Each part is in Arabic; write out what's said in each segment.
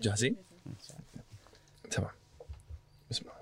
جاهزين؟ تمام. بسم الله.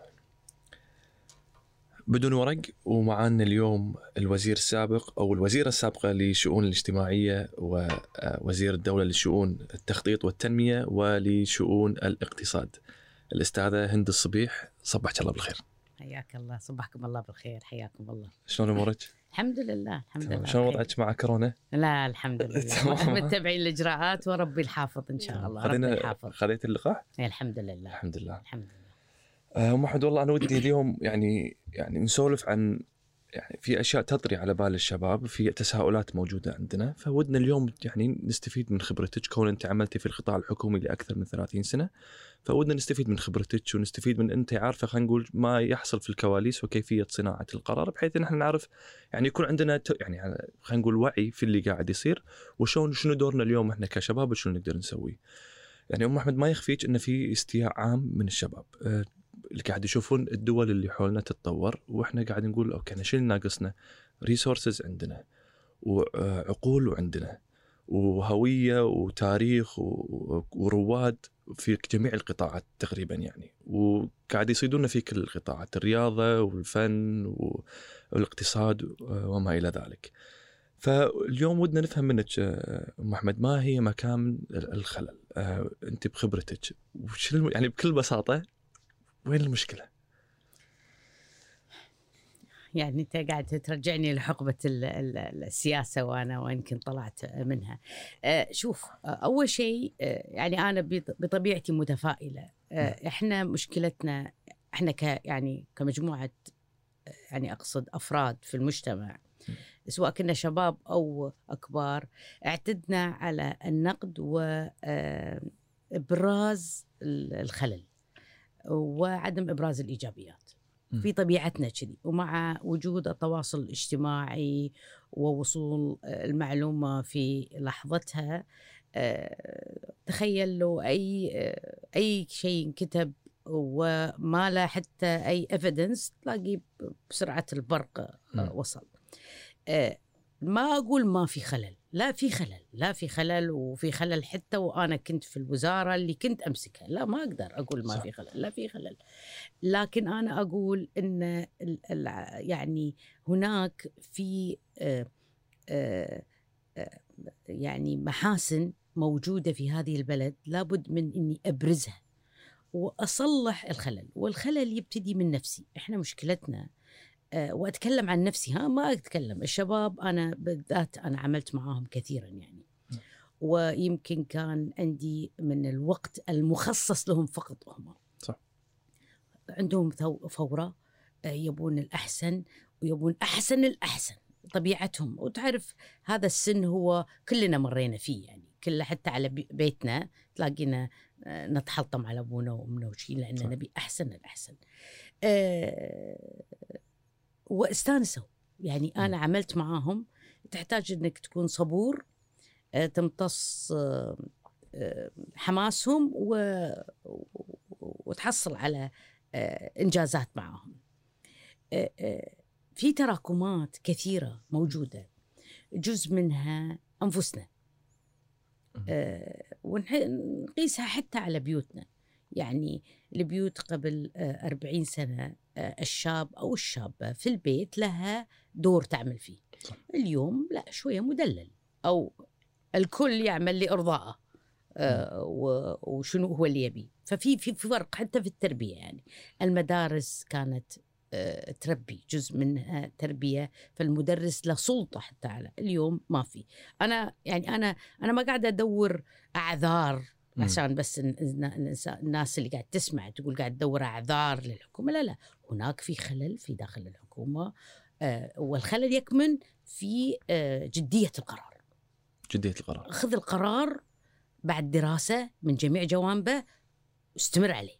بدون ورق، ومعانا اليوم الوزير السابق أو الوزيرة السابقة لشؤون الاجتماعية ووزير الدولة لشؤون التخطيط والتنمية ولشؤون الاقتصاد، الأستاذة هند الصبيح. صبحك الله بالخير. حياك الله. صبحكم الله بالخير. حياكم الله. شلون أمورك؟ الحمد لله الحمد لله. شلون وضعك مع كورونا؟ لا الحمد لله متبعين الإجراءات وربي الحافظ إن شاء الله. ربي الحافظ. خذيت اللقاح؟ الحمد لله الحمد لله الحمد لله. أم أحمد، والله أنا ودي اليوم يعني نسولف عن يعني في أشياء تطري على بال الشباب، في تساؤلات موجودة عندنا، فودنا اليوم يعني نستفيد من خبرتك، كون أنت عملتي في القطاع الحكومي لأكثر من 30 سنة، فودنا نستفيد من خبرتك ونستفيد من أنت عارفة خلينا نقول ما يحصل في الكواليس وكيفية صناعة القرار، بحيث إن احنا نعرف يعني يكون عندنا يعني خلينا نقول وعي في اللي قاعد يصير وشون شنو دورنا اليوم احنا كشباب وشنو نقدر نسوي. يعني أم أحمد ما يخفيك إن في استياء عام من الشباب اللي قاعد يشوفون الدول اللي حولنا تتطور، واحنا قاعد نقول اوكي شو اللي ناقصنا؟ ريسورسز عندنا، وعقول وعندنا، وهويه وتاريخ ورواد في جميع القطاعات تقريبا يعني، وقاعد يصيدون في كل القطاعات، الرياضه والفن والاقتصاد وما الى ذلك. فاليوم ودنا نفهم منك أم أحمد ما هي مكامن الخلل، انت بخبرتك وشو يعني بكل بساطه وين المشكلة؟ يعني أنت قاعد ترجعني لحقبة السياسة وأنا وإن كنت طلعت منها. شوف، أول شيء يعني أنا بطبيعتي متفائلة. إحنا مشكلتنا إحنا يعني كمجموعة، يعني أقصد أفراد في المجتمع، سواء كنا شباب أو أكبار، اعتدنا على النقد وإبراز الخلل وعدم إبراز الإيجابيات في طبيعتنا كذي. ومع وجود التواصل الاجتماعي ووصول المعلومة في لحظتها، تخيل لو أي شيء انكتب وما له حتى أي evidence تلاقيه بسرعة البرق وصل. ما أقول ما في خلل، لا في خلل، لا في خلل، وفي خلل حتى وأنا كنت في الوزارة اللي كنت أمسكها. لا ما أقدر أقول ما في خلل، لا في خلل. لكن أنا أقول إن يعني هناك في يعني محاسن موجودة في هذه البلد لابد من إني أبرزها وأصلح الخلل، والخلل يبتدي من نفسي. إحنا مشكلتنا وأتكلم عن نفسي، ما أتكلم الشباب، أنا بالذات أنا عملت معاهم كثيرا يعني، ويمكن كان عندي من الوقت المخصص لهم فقط هم. صح. عندهم فورة، يبون الأحسن ويبون أحسن الأحسن، طبيعتهم. وتعرف هذا السن هو كلنا مرينا فيه يعني، كله حتى على بيتنا تلاقينا نتحلطم على أبونا وأمنا وشي لأننا نبي أحسن الأحسن. واستانسوا يعني. أنا عملت معاهم، تحتاج أنك تكون صبور، تمتص حماسهم وتحصل على إنجازات معاهم. في تراكمات كثيرة موجودة، جزء منها أنفسنا، ونقيسها حتى على بيوتنا. يعني البيوت قبل 40 سنة الشاب أو الشابة في البيت لها دور تعمل فيه. صح. اليوم لا، شوية مدلل، أو الكل يعمل لإرضاءه وشنو هو اللي يبي. ففي فرق حتى في التربية. يعني المدارس كانت تربي، جزء منها تربية، فالمدرس له سلطة حتى على. اليوم ما في. أنا يعني أنا ما قاعدة أدور أعذار عشان بس الناس اللي قاعد تسمع تقول قاعد تدور أعذار للحكومة. لا، هناك في خلل في داخل الحكومة، والخلل يكمن في جدية القرار. جدية القرار. خذ القرار بعد دراسة من جميع جوانبه واستمر عليه.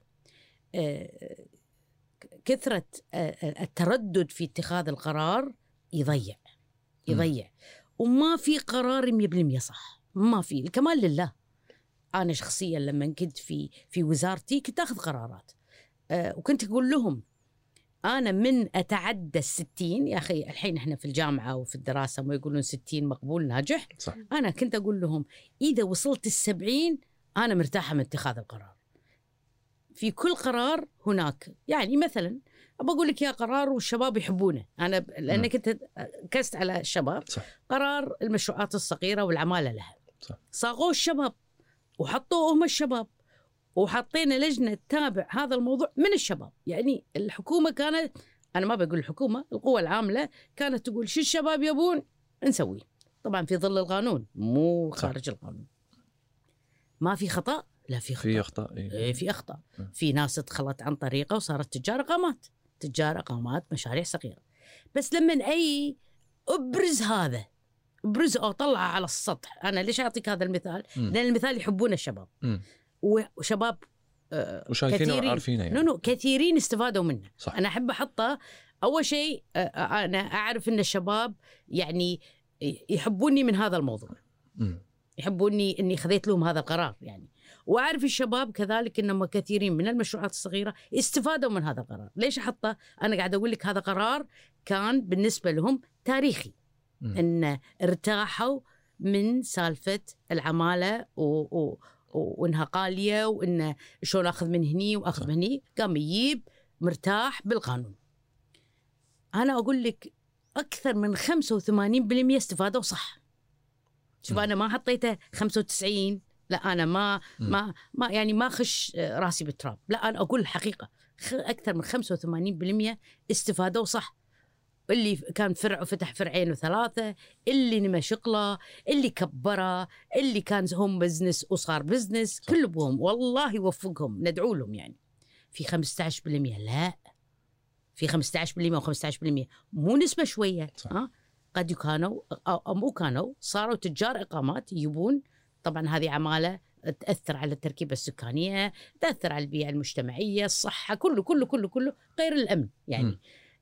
كثرة التردد في اتخاذ القرار يضيع. وما في قرار 100% صح، ما في. الكمال لله. أنا شخصيا لما كنت في وزارتي كنت أخذ قرارات، وكنت أقول لهم أنا من أتعدى 60، يا أخي الحين إحنا في الجامعة وفي الدراسة ما يقولون 60 مقبول ناجح. صح. أنا كنت أقول لهم إذا وصلت 70 أنا مرتاحة من اتخاذ القرار. في كل قرار هناك يعني مثلا بقول لك يا قرار والشباب يحبونه، أنا لأنك أنت كست على الشباب صح. قرار المشروعات الصغيرة والعمالة لها صح. صاغوه الشباب وحطوه هم الشباب وحطينا لجنة تتابع هذا الموضوع من الشباب. يعني الحكومة كانت، أنا ما بقول الحكومة، القوى العاملة كانت تقول شو الشباب يبون نسويه، طبعا في ظل القانون مو خارج القانون. ما في خطأ؟ لا في خطأ، في أخطاء. إيه في أخطاء. في ناس ادخلت عن طريقة وصارت تجار إقامات مشاريع صغيرة. بس لما أي أبرز هذا، أبرز أو طلع على السطح. أنا ليش أعطيك هذا المثال؟ لأن المثال يحبونه الشباب وشباب وشايفين وعارفينه يعني. كثيرين استفادوا منه. صح. أنا أحب أحطه أول شيء. أنا أعرف أن الشباب يعني يحبوني من هذا الموضوع، يحبوني أني خذيت لهم هذا القرار يعني. وأعرف الشباب كذلك أنهم كثيرين من المشروعات الصغيرة استفادوا من هذا القرار. ليش أحطه؟ أنا قاعد أقول لك هذا قرار كان بالنسبة لهم تاريخي، أن ارتاحوا من سالفة العمالة وإنها قالية وإن شلون أخذ من هني وأخذ من هني. قام يجيب مرتاح بالقانون. أنا أقول لك أكثر من 85% استفادوا صح. شوف أنا ما حطيته 95، لا أنا ما يعني ما خش راسي بالتراب، لا أنا أقول الحقيقة أكثر من 85% استفادوا صح. اللي كان فرع وفتح فرعين وثلاثة، اللي نمى شغله، اللي كبره، اللي كان هم بزنس وصار بزنس، كل بهم والله يوفقهم، ندعو لهم يعني. في 15% لا، في 15% و15% مو نسبة شوية. قد كانوا أو مو كانوا صاروا تجار إقامات يبون. طبعا هذه عمالة تأثر على التركيبة السكانية، تأثر على البيئة المجتمعية، الصحة، كله كله كله كله غير الأمن يعني.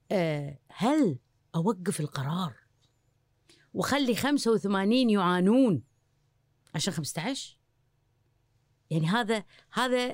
هل أوقف القرار وخلي 85 يعانون عشان 15؟ يعني هذا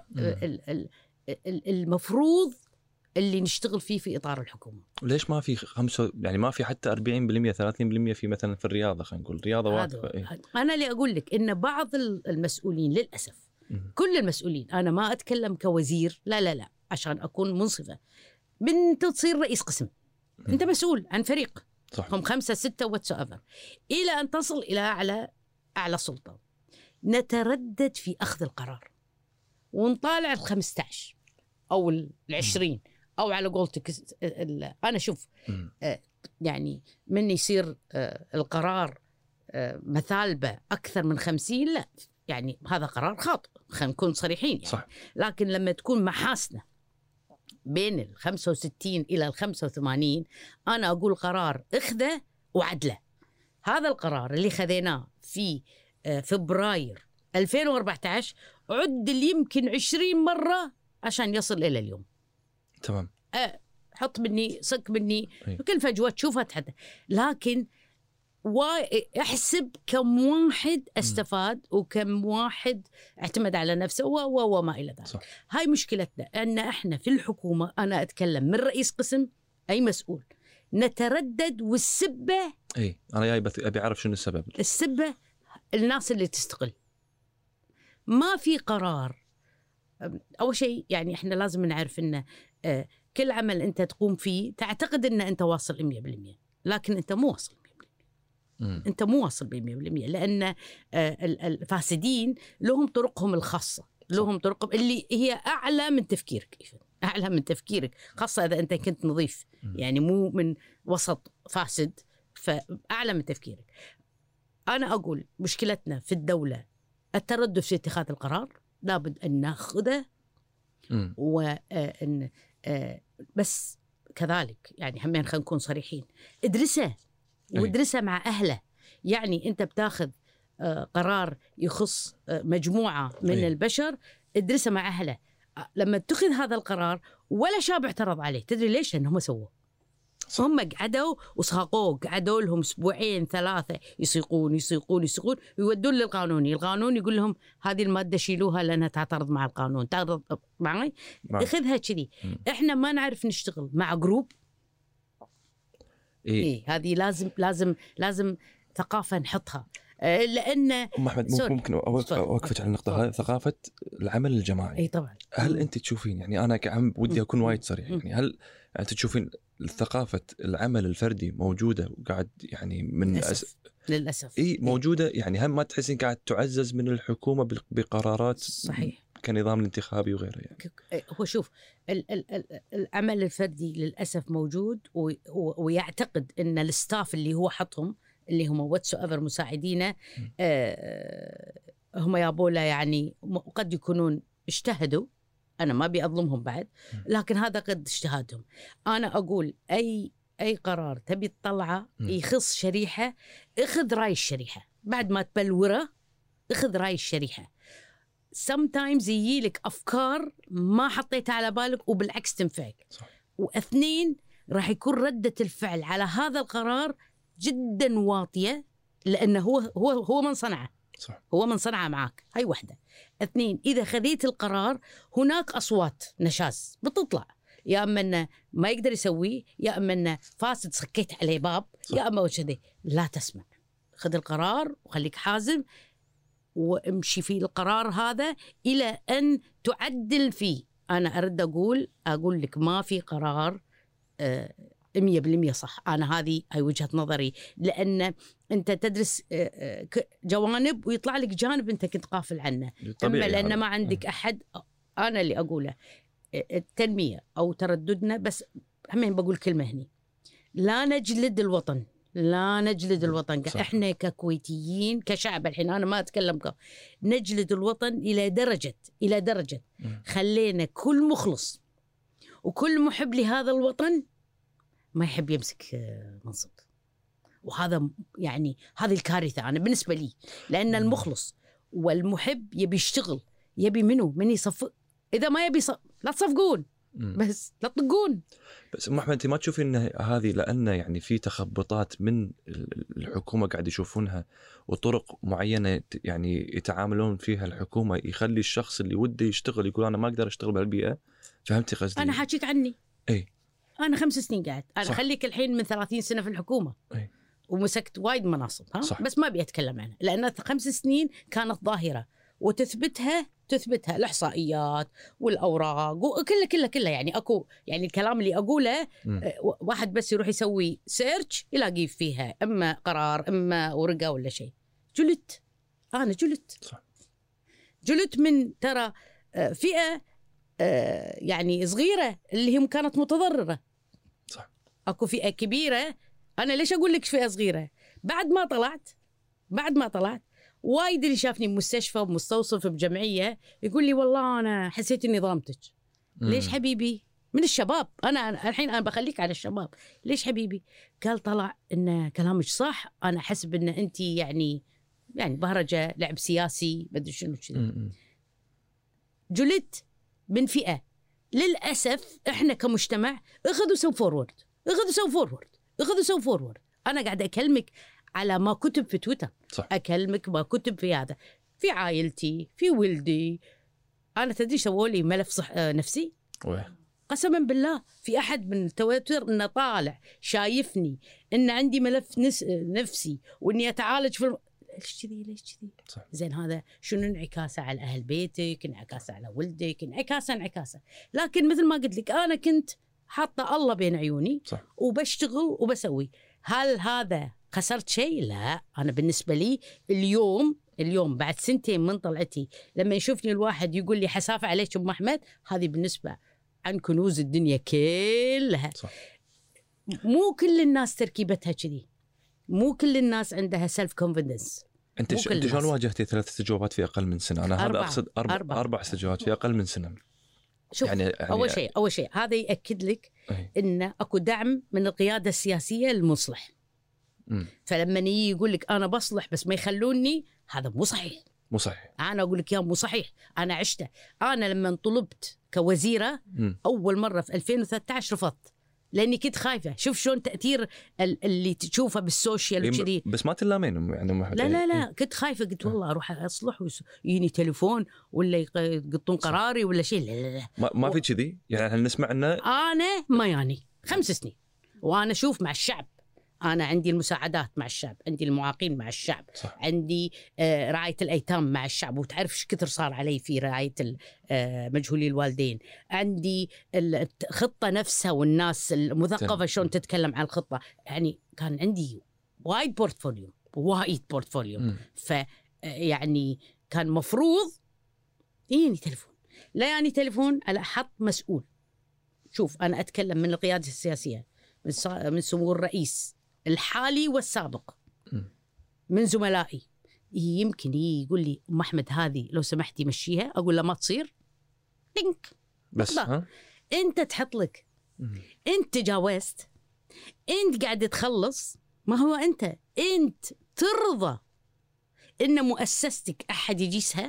المفروض اللي نشتغل فيه في إطار الحكومة. ليش ما في يعني ما في حتى 40% 30% في مثلا في الرياضة؟ خلينا نقول الرياضة واقفة. أنا اللي أقول لك إن بعض المسؤولين للأسف، كل المسؤولين، أنا ما أتكلم كوزير، لا لا لا عشان أكون منصفة، بنت تصير رئيس قسم، أنت مسؤول عن فريق، صح. هم 5 6 whatsoever، إلى أن تصل إلى أعلى سلطة. نتردد في أخذ القرار ونطالع 15 أو 20 أو على قولتك. أنا شوف يعني من يصير القرار مثالبة أكثر من 50، لا يعني هذا قرار خاطئ، خلينا نكون صريحين يعني. صح. لكن لما تكون محاسنة بين 65 إلى 85، أنا أقول قرار اخذه وعدله. هذا القرار اللي خذيناه في فبراير 2014 عدل يمكن 20 مرة عشان يصل إلى اليوم. تمام. حط مني صك مني كل فجوة تشوفها تحت، لكن احسب كم واحد استفاد وكم واحد اعتمد على نفسه وما إلى ذلك. صح. هاي مشكلتنا، أن احنا في الحكومة، أنا أتكلم من رئيس قسم أي مسؤول، نتردد. والسبة أنا جاي أبي أعرف شنو السبب. السبة الناس اللي تستقل. ما في قرار. أول شيء يعني إحنا لازم نعرف إن كل عمل أنت تقوم فيه تعتقد إن أنت واصل 100%، لكن أنت مو واصل 100%. أنت مو واصل 100%، لأن الفاسدين لهم طرقهم الخاصة، لهم طرقهم اللي هي أعلى من تفكيرك، أعلى من تفكيرك، خاصة إذا أنت كنت نظيف يعني مو من وسط فاسد، فأعلى من تفكيرك. أنا أقول مشكلتنا في الدولة التردد في اتخاذ القرار، لابد أن نأخذه وأن بس كذلك يعني همين خلينا نكون صريحين، ادرسه وادرسه مع أهله. يعني أنت بتاخذ قرار يخص مجموعة من البشر، ادرسه مع أهله. لما تأخذ هذا القرار ولا شاب اعترض عليه، تدري ليش؟ لأنهم سووه. هم قعدوا وصاقوه، قعدوا لهم 2 3 يسيقون ويودون للقانوني. القانون يقول لهم هذه المادة شيلوها لأنها تعترض مع القانون. تعترض معي؟ اخذها كذي. احنا ما نعرف نشتغل مع جروب. هذه لازم ثقافة نحطها. لان ام احمد ممكن اوقفك على النقطه هذه، ثقافه العمل الجماعي. اي طبعا. هل انت تشوفين، يعني انا كعم ودي اكون وايد صريح، يعني هل انت تشوفين ثقافه العمل الفردي موجوده وقاعد يعني من للاسف اي موجوده، يعني هم ما تحسين قاعد تعزز من الحكومه بقرارات صحيح كنظام الانتخابي وغيره؟ يعني هو شوف العمل الفردي للاسف موجود، ويعتقد ان الستاف اللي هو حطهم اللي هم واتسوفر مساعدينه هم يابولا، يعني قد يكونون اجتهدوا، انا ما بيظلمهم بعد، لكن هذا قد اجتهادهم. انا اقول اي قرار تبي تطلعه يخص شريحه، اخذ راي الشريحه بعد ما تبلوره، اخذ راي الشريحه. sometimes يجيلك افكار ما حطيتها على بالك وبالعكس تنفعك. واثنين راح يكون ردة الفعل على هذا القرار جدا واطية، لأنه هو من صنعه. صح. هو من صنعه معاك. هاي واحدة. اثنين، إذا خذيت القرار هناك أصوات نشاز بتطلع، يا أما أنه ما يقدر يسويه، يا أما أنه فاسد سكيت عليه باب، يا أما وشذي. لا تسمع، خذ القرار وخليك حازم وامشي في القرار هذا إلى أن تعدل فيه. أنا أرد أقول لك ما في قرار 100% صح. أنا هاي وجهة نظري، لأن أنت تدرس جوانب ويطلع لك جانب أنت كنت قافل عنه، أما لأن ما عندك أحد. أنا اللي أقوله التنمية أو ترددنا، بس همين بقول كلمة هني، لا نجلد الوطن، لا نجلد الوطن. صح. إحنا ككويتيين كشعب، الحين أنا ما أتكلم نجلد الوطن إلى درجة خلينا كل مخلص وكل محب لهذا الوطن ما يحب يمسك منصب. وهذا يعني هذه الكارثة أنا بالنسبة لي، لأن المخلص والمحب يبي يشتغل، يبي من يصفق. إذا ما يبي لا تصفقون، بس لا تطقون. بس أم أحمد، أنت ما تشوفين إن هذه لأن يعني في تخبطات من الحكومة قاعد يشوفونها، وطرق معينة يعني يتعاملون فيها الحكومة يخلي الشخص اللي وده يشتغل يقول أنا ما أقدر أشتغل بهالبيئة؟ فهمتي قصدي؟ أنا حاجيك عني. أي أنا 5 سنين قاعد، أنا خليك الحين من 30 سنة في الحكومة. أي. ومسكت وايد مناصب، ها؟ صح. بس ما بيتكلم عنها، لأن 5 سنين كانت ظاهرة وتثبتها الإحصائيات والأوراق وكله يعني أكو، يعني الكلام اللي أقوله واحد بس يروح يسوي سيرش يلاقي فيها إما قرار إما ورقة ولا شيء. أنا جلت من ترى فئة يعني صغيرة اللي هم كانت متضررة. صح. أكو فئة كبيرة. أنا ليش أقول لك فئة صغيرة؟ بعد ما طلعت وايد اللي شافني بمستشفى بمستوصف بجمعية يقول لي والله أنا حسيت إني ظلمتك. ليش حبيبي؟ من الشباب. أنا الحين بخليك على الشباب. ليش حبيبي؟ قال طلع إن كلامك صح، أنا حسب إن أنت يعني بهرجة لعب سياسي بدري شنو كذا. جلت من فئة للأسف إحنا كمجتمع اخذوا سو فورورد. أنا قاعدة أكلمك على ما كتب في تويتر. صح. أكلمك ما كتب في هذا، في عائلتي، في ولدي. أنا تدري سووا لي ملف نفسي. قسما بالله في أحد من تويتر إنه طالع شايفني إن عندي ملف نفسي وإني أتعالج في ليش كذي. زين هذا شنو انعكاسه على أهل بيتك، انعكاسه على ولدك، انعكاسه. لكن مثل ما قلت لك أنا كنت حاطة الله بين عيوني. صح. وبشتغل وبسوي. هل هذا خسرت شيء؟ لا. أنا بالنسبة لي اليوم بعد 2 سنين من طلعتي لما يشوفني الواحد يقول لي حسافة عليك أم أحمد، هذه بالنسبة عن كنوز الدنيا كلها. صح. مو كل الناس تركيبتها كذي، مو كل الناس عندها سيلف كونفيدنس. أنت شلون واجهتي 3 استجوابات في أقل من سنة؟ أنا هذا أقصد 4 استجوابات في أقل من سنة. شوف يعني أول شيء هذا يأكد لك إن أكو دعم من القيادة السياسية للمصلح. فلما يجي يقول لك أنا بصلح بس ما يخلوني، هذا مو صحيح. أنا أقول لك يا مو صحيح. أنا عشته. أنا لما طلبت كوزيرة أول مرة في 2013 رفضت، لأني كنت خايفة. شوف شلون تأثير اللي تشوفه بالسوشيال وكذي. بس ما تلامين يعني لا كنت خايفة. قلت والله أروح أصلح ويجيني تليفون ولا يقطون قراري ولا شيء. لا ما في كذي. يعني هل نسمع أنه أنا ما 5 سنين وأنا أشوف مع الشعب أنا عندي المساعدات مع الشعب، عندي المعاقين مع الشعب، صح. عندي رعاية الأيتام مع الشعب، وتعرف إيش كثر صار علي في رعاية مجهولي الوالدين، عندي الخطة نفسها والناس المثقفة شلون تتكلم عن الخطة. يعني كان عندي وايد بورتفوليو. يعني كان مفروض يجيني تليفون، لا يعني تليفون على حط مسؤول. شوف أنا أتكلم من القيادة السياسية، من سمو الرئيس الحالي والسابق، من زملائي، يمكن يقول لي أم أحمد هذه لو سمحتي مشيها، أقول له ما تصير لينك بس أنت تحط لك أنت تجاوزت، أنت قاعد تخلص. ما هو أنت ترضى إن مؤسستك أحد يجيسها؟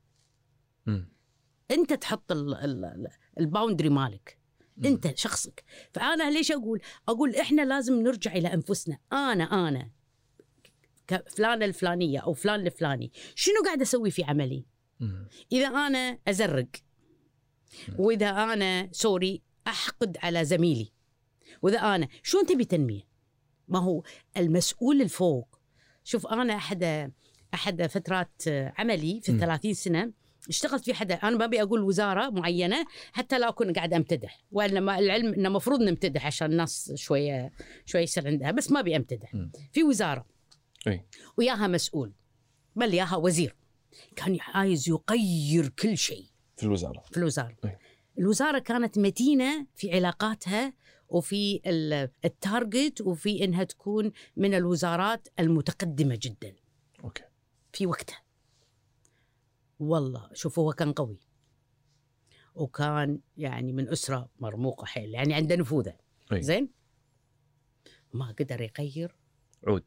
أنت تحط الباوندري مالك، أنت شخصك. فأنا ليش أقول إحنا لازم نرجع إلى أنفسنا. أنا كفلانة الفلانية أو فلان الفلاني شنو قاعد أسوي في عملي؟ إذا أنا أزرق، وإذا أنا سوري أحقد على زميلي، وإذا أنا شلون تبي تنمية؟ ما هو المسؤول الفوق. شوف أنا أحد فترات عملي في 30 سنة اشتغلت في حدا، أنا ما أبي أقول وزارة معينة حتى لا أكون قاعد أمتدح، وإنما العلم إنه مفروض نمتدح عشان الناس شوية يصير عندها، بس ما أبي أمتدح. في وزارة وياها مسؤول، بل ياها وزير، كان عايز يغير كل شيء في الوزارة. الوزارة كانت متينة في علاقاتها وفي التارجت، وفي إنها تكون من الوزارات المتقدمة جدا في وقتها. والله شوف هو كان قوي، وكان يعني من أسرة مرموقة حيل، يعني عنده نفوذة زين، ما قدر يغير عود.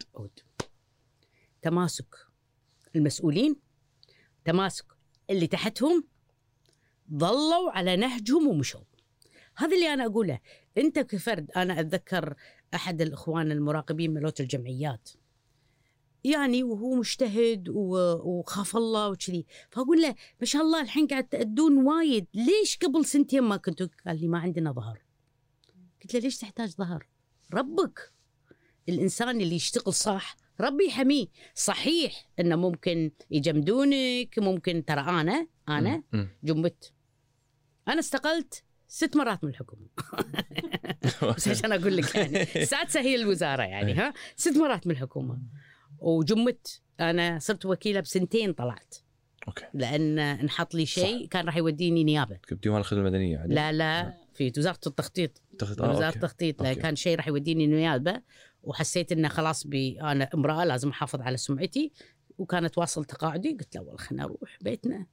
تماسك المسؤولين، تماسك اللي تحتهم، ظلوا على نهجهم ومشوا. هذا اللي أنا أقوله. أنت كفرد، أنا أتذكر أحد الإخوان المراقبين ملوت الجمعيات، يعني وهو مجتهد وخاف الله وكذي، فأقول له ما شاء الله الحين قاعد تأدون وايد، ليش قبل سنتين ما كنتوا؟ قال لي ما عندنا ظهر. قلت له ليش تحتاج ظهر؟ ربك الإنسان اللي يشتغل صح ربي يحميه. صحيح إنه ممكن يجمدونك، ممكن ترى أنا جمت، أنا استقلت 6 مرات من الحكومة بس عشان أقول لك يعني السادسة هي الوزارة يعني 6 مرات من الحكومة، وجمت. أنا صرت وكيلة ب2 طلعت لأن انحط لي شيء كان راح يوديني نيابة. كنت ديوان الخدمة المدنية يعني. لا في وزارة التخطيط. وزارة التخطيط كان شيء راح يوديني نيابة، وحسيت إنه خلاص أنا امرأة لازم أحافظ على سمعتي، وكانت واصل تقاعدي. قلت له والله خلنا أروح بيتنا.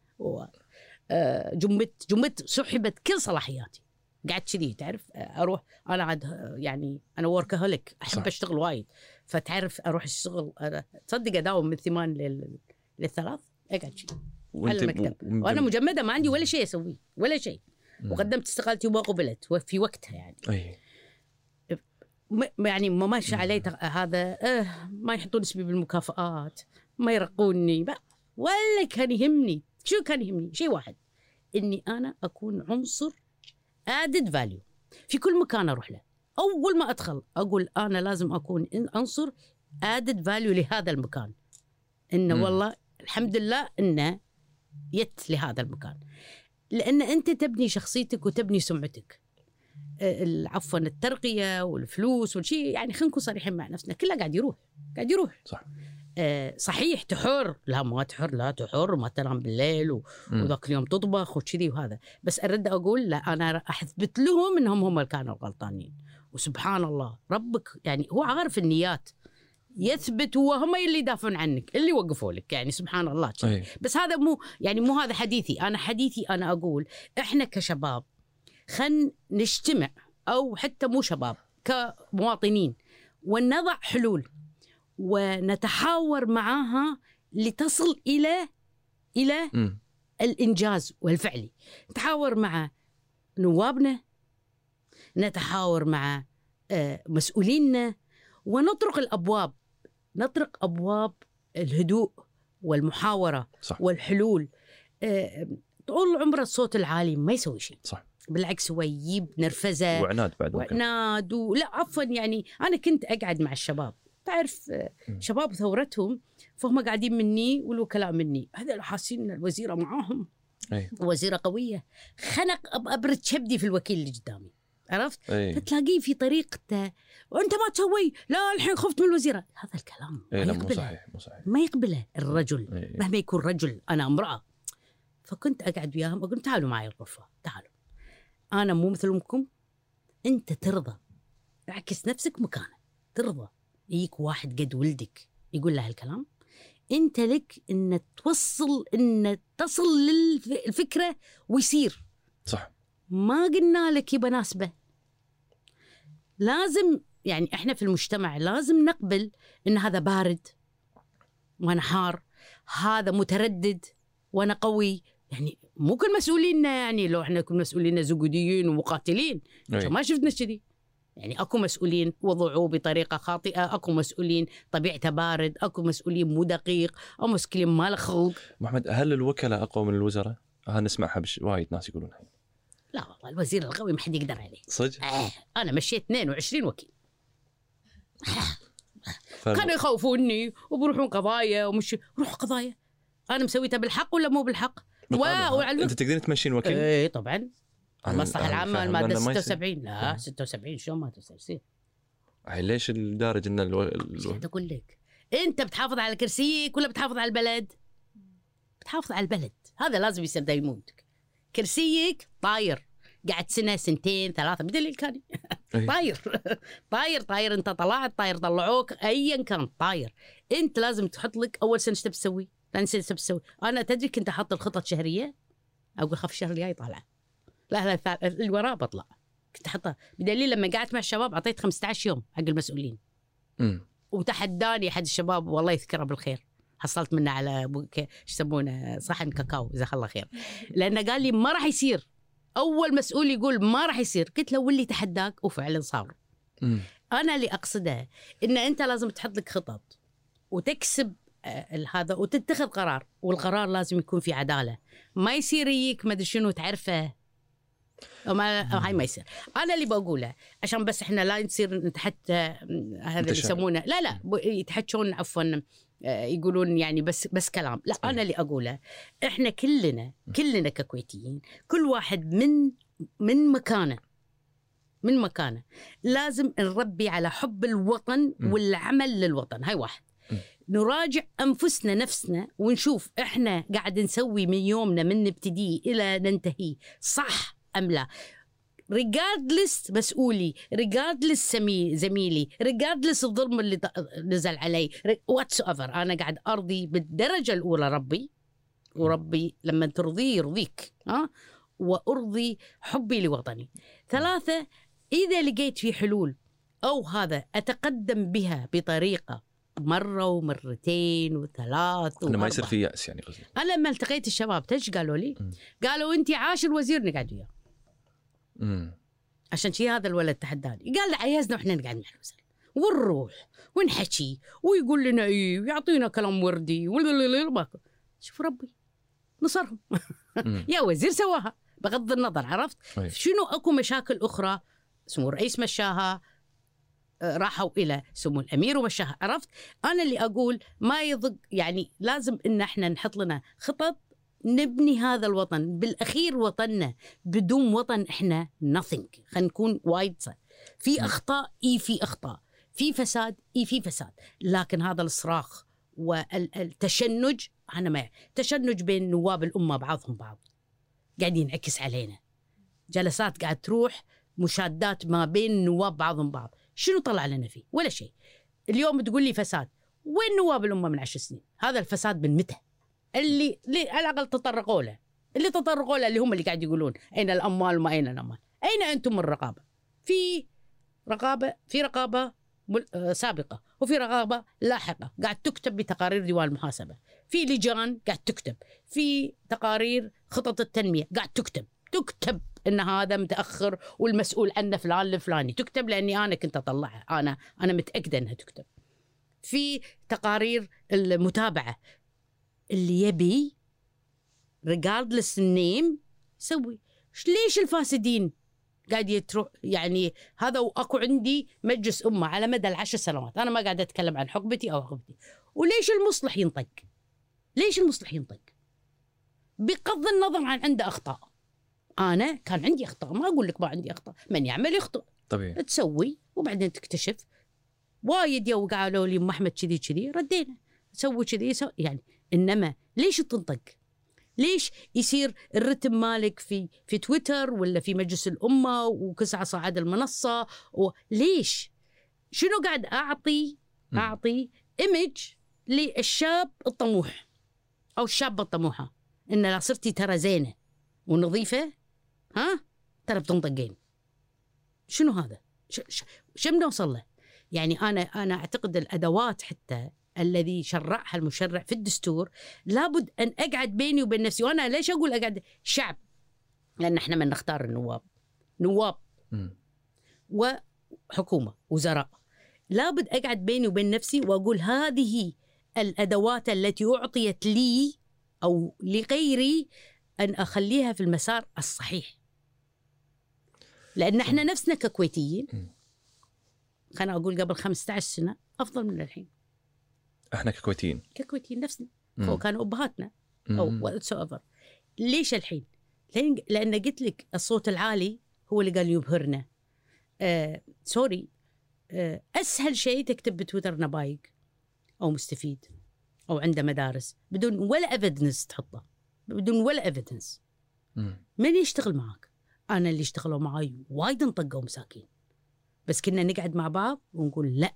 جمت سحبت كل صلاحياتي. قعدت كذي تعرف أروح أنا عاد يعني أنا ووركهوليك، أحب أشتغل وايد، فتعرف أروح الشغل تصدق أداوم من 8 ل3 أقعد كذي على المكتب، وأنا مجمدة ما عندي ولا شيء أسويه ولا شيء. وقدمت استقالتي وما قبلت في وقتها يعني. يعني ما ماشي علي هذا ما يحطون اسمي بالمكافآت، ما يرقوني ولا كان يهمني. شو كان يهمني؟ شيء واحد، إني أنا أكون عنصر added value في كل مكان أروح له. أول ما أدخل أقول أنا لازم أكون عنصر added value لهذا المكان، إنه والله الحمد لله إنه يت لهذا المكان، لأن أنت تبني شخصيتك وتبني سمعتك. عفوا الترقية والفلوس والشيء يعني خلينا نكون صريحين مع نفسنا، كله قاعد يروح صح. صحيح تحر، لا ما تحر، لا تحر وما تنام بالليل وذاك اليوم تطبخ وكذي وهذا، بس أرد أقول لا، أنا أثبت لهم إنهم هم اللي كانوا غلطانين. وسبحان الله ربك يعني هو عارف النيات، يثبت هو هم اللي يدافعون عنك، اللي وقفوا لك يعني سبحان الله. بس هذا مو هذا حديثي. أنا أقول إحنا كشباب خلينا نجتمع، أو حتى مو شباب، كمواطنين، ونضع حلول ونتحاور معها لتصل إلى الإنجاز والفعلي. نتحاور مع نوابنا، نتحاور مع مسؤوليننا، ونطرق الأبواب، نطرق أبواب الهدوء والمحاورة صح. والحلول. طول عمر الصوت العالي ما يسوي شيء صح. بالعكس هو يجيب نرفزه وعناد بعد ممكن. وعناد لا عفوا يعني انا كنت اقعد مع الشباب تعرف شباب ثورتهم فهم قاعدين مني والوكلاء مني هذول حاسين ان الوزيره معاهم وزيره قويه خنق ابرد كبدي في الوكيل اللي قدامي عرفت فتلاقيه في طريقته وانت ما تسوي لا الحين خفت من الوزيره هذا الكلام لا مو صحيح ما يقبله الرجل مهما يكون رجل انا امراه فكنت اقعد وياهم اقول تعالوا معي الغرفه تعالوا انا مو مثلكم انت ترضى اعكس نفسك مكانه ترضى يجيك واحد قد ولدك يقول له هالكلام انت لك ان توصل ان تصل للفكره ويصير صح ما قلنا لك يبقى ناسبه لازم يعني احنا في المجتمع لازم نقبل ان هذا بارد وانا حار هذا متردد وانا قوي يعني مو كل مسؤولين يعني لو احنا كل مسؤولين زقوديين ومقاتلين ما شفنا كذي يعني اكو مسؤولين وضعوه بطريقه خاطئه اكو مسؤولين طبيعته بارد اكو مسؤولين مو دقيق او مسؤولين ما له خلق. محمد هل الوكلاء اقوى من الوزراء؟ نسمعها وايد ناس يقولونها. لا والله الوزير القوي ما حد يقدر عليه صدق. انا مشيت 22 وكيل كانوا يخوفوني وبروحون قضايا ومش روح قضايا انا مسويتها بالحق ولا مو بالحق انت تقدرين تمشين وكيل؟ اي طبعا المصلحه العامه الماده 76 لا 76 شلون ما تصير ليش الدارج ان اقول لك انت بتحافظ على كرسيك ولا بتحافظ على البلد؟ بتحافظ على البلد هذا لازم يصير دايموندك كرسيك طاير قعد سنه سنتين ثلاثه بدليل كان طاير انت طلعت طاير طلعوك ايا كان طاير انت لازم تحط لك اول سنه ايش تسوي ثاني سنه ايش تسوي انا تدري كنت احط الخطط شهريه اقول خاف الشهر الجاي طالعه لا اللي وراه بطلع كنت احطها بدليل لما قعدت مع الشباب اعطيت 15 يوم حق المسؤولين وتحداني احد الشباب والله يذكره بالخير حصلت منه على ايش يسمونه صحن كاكاو جزاه الله خير لانه قال لي ما راح يصير اول مسؤول يقول ما راح يصير قلت له واللي تحداك وفعلا صار. انا اللي اقصده ان انت لازم تحط لك خطط وتكسب هذا وتتخذ قرار والقرار لازم يكون في عداله ما يصير يجيك ما ادري شنو تعرفه هاي ما يصير. انا اللي بقوله عشان بس احنا لا نصير نتحدى هذا اللي يسمونه لا يتحكون عفوا يقولون يعني بس كلام لا انا اللي اقوله احنا كلنا ككويتيين كل واحد من مكانه لازم نربي على حب الوطن والعمل للوطن. هاي واحد نراجع أنفسنا نفسنا ونشوف إحنا قاعد نسوي من يومنا من نبتدي إلى ننتهي صح أم لا regardless مسؤولي regardless زميلي regardless الظلم اللي نزل علي whatsoever أنا قاعد أرضي بالدرجة الأولى ربي وربي لما ترضيه يرضيك وأرضي حبي لوطني. 3 إذا لقيت في حلول أو هذا أتقدم بها بطريقة مرة ومرتين وثلاث أنا ما يصير في يأس يعني قصدي. أنا لما التقيت الشباب تش قالوا لي قالوا أنت عاشر وزير نقعد وياه عشان شي هذا الولد تحداني قال عيزنا وإحنا نقعد مع الوزير ونروح ونحكي ويقول لنا إيه ويعطينا كلام وردي شوف ربي نصرهم يا وزير سواها بغض النظر عرفت شنو أكو مشاكل أخرى سمو الرئيس مشاها راحوا إلى سمو الأمير ومشاها عرفت. أنا اللي أقول ما يضق يعني لازم إن إحنا نحط لنا خطط نبني هذا الوطن بالأخير وطننا بدون وطن إحنا nothing. خلينا نكون وايد في أخطاء في أخطاء في فساد في فساد لكن هذا الصراخ والتشنج أنا ما تشنج بين نواب الأمة بعضهم بعض قاعدين ينعكس علينا جلسات قاعد تروح مشادات ما بين نواب بعضهم بعض شنو طلع لنا فيه ولا شيء. اليوم تقول لي فساد وين نواب الأمة من 10 سنين هذا الفساد من متى اللي على الأقل تطرقوا له اللي هم اللي قاعد يقولون أين الأموال وما أين الأموال أين أنتم من الرقابة في رقابة سابقة وفي رقابة لاحقة قاعد تكتب بتقارير ديوان المحاسبة في لجان قاعد تكتب في تقارير خطط التنمية قاعد تكتب إن هذا متأخر والمسؤول عنه فلان الفلاني تكتب لأني أنا كنت أطلعها أنا متأكدة أنها تكتب في تقارير المتابعة اللي يبي regardless النيم سوي ليش الفاسدين قاعد يتروح يعني هذا؟ واكو عندي مجلس أمة على مدى 10 سنوات، أنا ما قاعد أتكلم عن حقبتي أو حقبتي. وليش المصلح ينطق؟ ليش المصلح ينطق؟ بغض النظر عن عنده أخطاء. أنا كان عندي أخطاء، ما أقول لك ما عندي أخطاء، من يعمل يخطئ. طبيعي. تسوي وبعدين تكتشف. وايد يو قالوا لي أم أحمد كذي ردينا سوي كذي يعني. إنما ليش تنطق؟ ليش يصير الرتم مالك في تويتر ولا في مجلس الأمة وكسعة صعد المنصة؟ وليش؟ شنو قاعد أعطي إيمج للشاب الطموح أو الشابة الطموحة، إن لا صرتي ترى زينة ونظيفة، ترى بتنطقين. شنو هذا؟ شو بنوصل له؟ يعني أنا أعتقد الأدوات حتى الذي شرعها المشرع في الدستور لابد أن أقعد بيني وبين نفسي. وأنا ليش أقول أقعد شعب؟ لأن إحنا من نختار نواب وحكومة وزراء. لابد أقعد بيني وبين نفسي وأقول هذه الأدوات التي أعطيت لي أو لغيري أن أخليها في المسار الصحيح. لأن إحنا نفسنا ككويتيين، خلنا أقول قبل 15 سنة أفضل من الحين. إحنا ككويتيين نفسنا أو كانوا أبهاتنا أو whatsoever. ليش الحين؟ لأن قلت لك الصوت العالي هو اللي قال يبهرنا. سوري، أسهل شيء تكتب بتويتر نبايق أو مستفيد أو عنده مدارس بدون ولا evidence تحطه، بدون ولا evidence. من يشتغل معك؟ أنا اللي اشتغلوا معي وايد انطقوا مساكين، بس كنا نقعد مع بعض ونقول لا،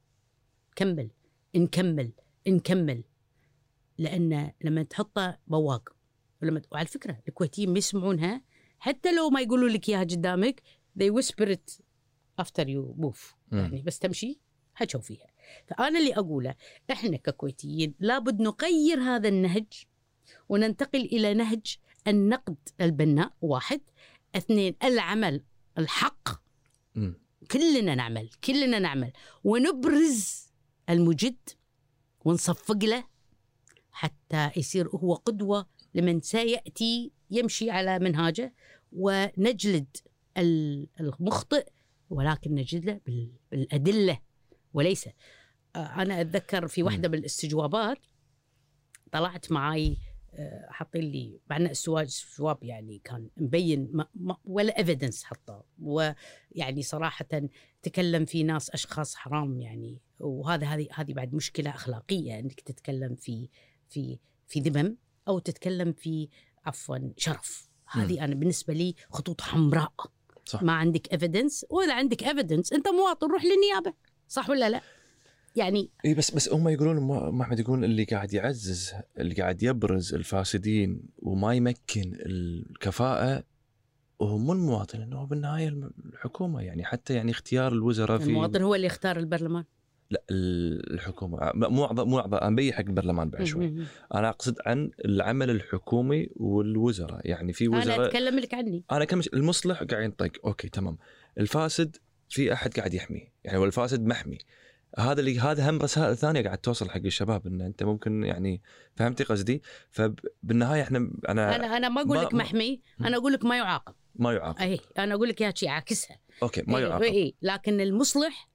نكمل. لأن لما تحطه بواق وعلى فكرة الكويتيين ما يسمعونها حتى لو ما يقولوا لك إياها قدامك، they whisper it after you move. يعني بس تمشي حتشوف فيها. فأنا اللي أقوله إحنا ككويتيين لابد نغير هذا النهج وننتقل إلى نهج النقد البناء. 1، 2 العمل الحق. كلنا نعمل ونبرز المجد ونصفق له حتى يصير هو قدوة لمن سيأتي يمشي على منهاجه، ونجلد المخطئ ولكن نجلده بالأدلة وليس. أنا أتذكر في واحدة بالاستجوابات طلعت معاي حاطين لي معنا السواب يعني كان مبين ولا evidence حطه، ويعني صراحة تكلم في ناس أشخاص حرام يعني. هذه بعد مشكلة أخلاقية أنك تتكلم في ذمم أو تتكلم في عفوا شرف. هذه أنا بالنسبة لي خطوط حمراء. صح. ما عندك evidence، وإذا عندك evidence أنت مواطن روح للنيابة، صح ولا لا؟ يعني اي بس هم يقولون احمد يقولون اللي قاعد يعزز، اللي قاعد يبرز الفاسدين وما يمكن الكفاءة وهو مو المواطن، انه بالنهاية الحكومة. يعني حتى يعني اختيار الوزراء في المواطن هو اللي يختار البرلمان. لا الحكومة مو أعضاء أنبي حق البرلمان بعد شوي. أنا أقصد عن العمل الحكومي والوزراء. يعني في وزراء أنا أتكلم لك عني. أنا المصلح قاعد ينطق أوكي تمام، الفاسد في أحد قاعد يحمي يعني، والفاسد محمي. هذا هم رسائل ثانية قاعد توصل حق الشباب إن أنت ممكن يعني فهمتي قصدي. فبالنهاية إحنا أنا ما أقول لك محمي، أنا أقول لك ما يعاقب. أي أنا أقول لك يا شيء عكسها. أوكي ما يعاقب. لكن المصلح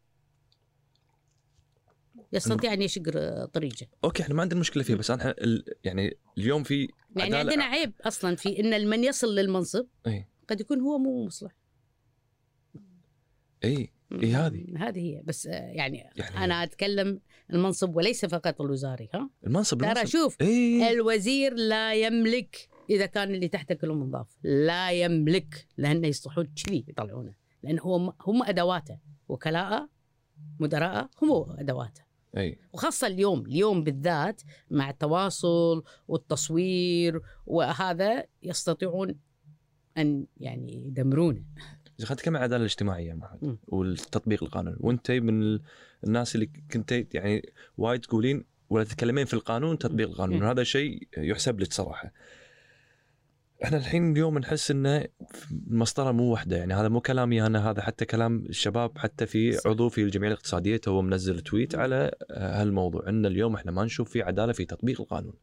يستطيع أن يشق طريقه. أوكي إحنا ما عندنا مشكلة فيه، بس أنا يعني اليوم في يعني عندنا عيب أصلا في إن من يصل للمنصب قد يكون هو مو مصلح. هذه هي. بس يعني أنا أتكلم المنصب وليس فقط الوزاري. المنصب ترى شوف الوزير لا يملك إذا كان اللي تحته كلهم نظاف، لا يملك، لأنه يصلحون كذي يطلعونه، لأن هم أدواته، وكلاء مدراء هم أدواته. وخاصة اليوم بالذات مع التواصل والتصوير وهذا يستطيعون أن يعني يدمرونه. إذا خدت كم العدالة الاجتماعية محمد والتطبيق القانون، وأنت من الناس اللي كنت يعني وايد تقولين ولا تتكلمين في القانون تطبيق القانون، هذا شيء يحسب لك صراحة. احنا اليوم نحس انه المسطره مو واحده. يعني هذا مو كلامي انا، هذا حتى كلام الشباب، حتى في عضو في الجمعيه الاقتصاديه هو منزل تويت على هالموضوع، ان اليوم احنا ما نشوف في عداله في تطبيق القانون.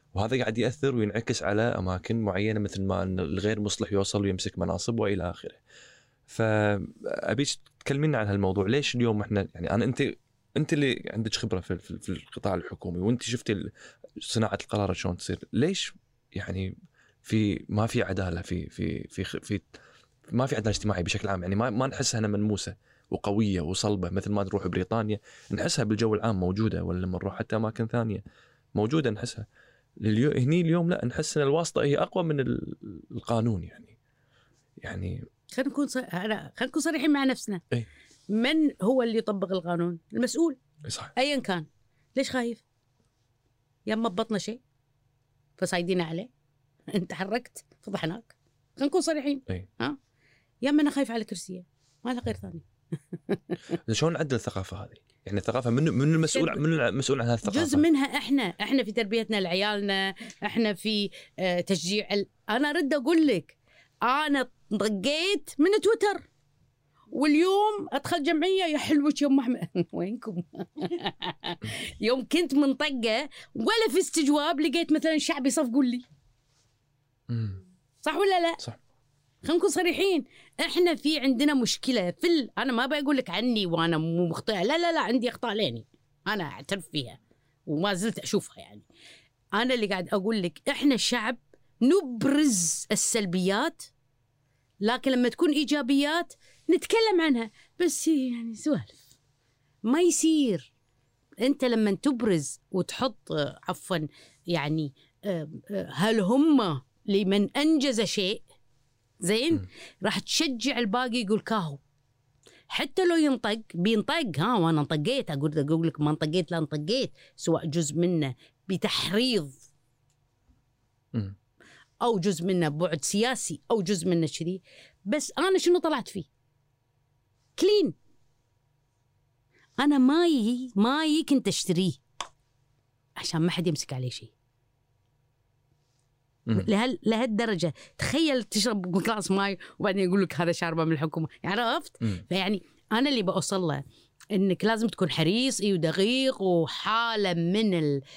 وهذا قاعد ياثر وينعكس على اماكن معينه، مثل ما ان الغير مصلح يوصل ويمسك مناصب والى اخره. فابيك تكلمينا عن هالموضوع. ليش اليوم احنا يعني انت اللي عندك خبره في القطاع الحكومي، وانت شفتي صناعه القرار شلون تصير، ليش يعني ما في عداله في ما في عداله اجتماعيه بشكل عام؟ يعني ما نحسها أنا ملموسه وقويه وصلبه مثل ما نروح بريطانيا نحسها بالجو العام موجوده، ولا لما نروح حتى اماكن ثانيه موجوده نحسها. هني اليوم لا، نحس ان الواسطه هي اقوى من القانون. يعني خلينا نكون صريحين مع نفسنا. إيه؟ من هو اللي يطبق القانون؟ المسؤول صح. ايا كان. ليش خايف؟ يا ما بطنا شيء فصايدين عليه، انت حركت فضحناك. خلينا نكون صريحين. إيه؟ يا ما انا خايف على كرسيه، ما له غير ثاني. شلون نعدل الثقافه هذه؟ يعني الثقافه من المسؤول عن هذه الثقافه؟ جزء منها احنا في تربيتنا لعيالنا، احنا في تشجيع انا ارد اقول لك، انا طقيت من تويتر، واليوم ادخل جمعيه يا حلوك يا ام احمد وينكم؟ يوم كنت منطقه ولا في استجواب لقيت مثلا شعب يصفقوا لي. صح ولا لا؟ صح. خلينا نكون صريحين، احنا في عندنا مشكله انا ما بقول لك عني وانا مو مخطئه، لا عندي اخطاء ليني، انا اعترف فيها وما زلت اشوفها. يعني انا اللي قاعد اقول لك احنا الشعب نبرز السلبيات، لكن لما تكون ايجابيات نتكلم عنها، بس يعني سوالف ما يصير. انت لما تبرز وتحط عفوا يعني هل هم لمن انجز شيء زين راح تشجع الباقي يقول كاهو، حتى لو ينطق بينطق. وانا انطقيت، اقول لك ما انطقيت، لا انطقيت، سواء جزء منه بتحريض او جزء منه بعد سياسي او جزء منه كذي. بس انا شنو طلعت فيه؟ كلين. انا ماي كنت اشتريه عشان ما حد يمسك عليه شيء. لهالدرجه تخيل تشرب كلاس ماي وبعدين يقول لك هذا شاربه من الحكومه، يعني عرفت؟ فيعني انا اللي بوصل له انك لازم تكون حريص ودقيق وحاله من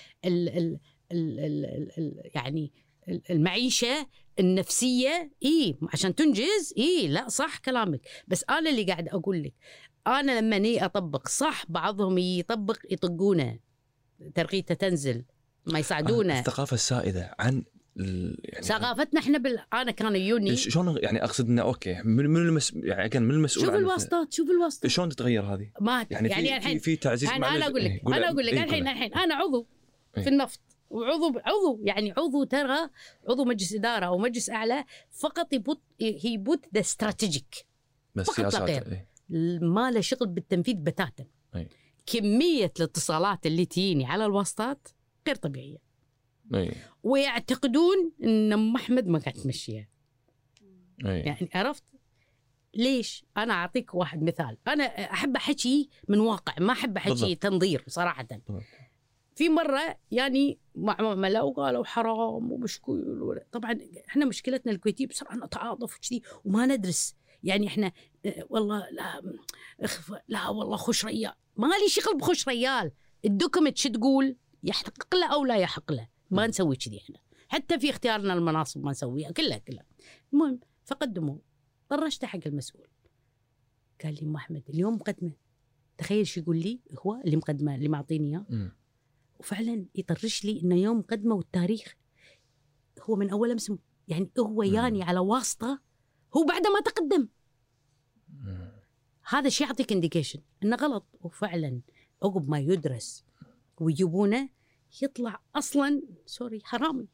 يعني المعيشه النفسيه عشان تنجز. لا صح كلامك، بس انا اللي قاعد اقول لك انا لما اطبق صح بعضهم يطبق يطقونه، ترقيته تنزل ما يساعدونه. الثقافه السائده عن يعني ثقافتنا احنا انا كان يوني شلون يعني اقصد انه اوكي من يعني كان من المسؤول. شوف الواسطات شلون تتغير هذه؟ ما يعني في تعزيز. انا اقول لك الحين انا عضو في النفط، وعضو يعني عضو ترى عضو مجلس اداره او مجلس اعلى، فقط هي بوت ذا استراتيجيك بس سياسات ما له شغل بالتنفيذ بتاتا. كميه الاتصالات اللي تجيني على الواسطات غير طبيعيه. ويعتقدون ان ام احمد ما قاعد تمشيها. يعني عرفت ليش؟ انا اعطيك واحد مثال، انا احب احكي من واقع، ما احب احكي تنظير صراحه. في مره يعني معامله وقالوا حرام ومشكول، طبعا احنا مشكلتنا الكويتي بسرعه نتعاطف وكذي وما ندرس. يعني احنا والله لا والله خش ريال، ما لي شغل بخش ريال. الدوكمنت شو تقول؟ يحق له او لا يحق له، ما نسوي كذي احنا، حتى في اختيارنا المناصب ما نسويها كلها. المهم فقدموا، طرشت حق المسؤول، قال لي ام احمد اليوم مقدمه. تخيل شو يقول لي هو اللي مقدمه اللي معطيني اياه، وفعلا يطرش لي انه يوم مقدمه والتاريخ هو من اول امس. يعني هو ياني على واسطه هو بعد ما تقدم. هذا شيء يعطيك انديكيشن انه غلط. وفعلا عقب ما يدرس ويجيبونه يطلع اصلا سوري حرامي.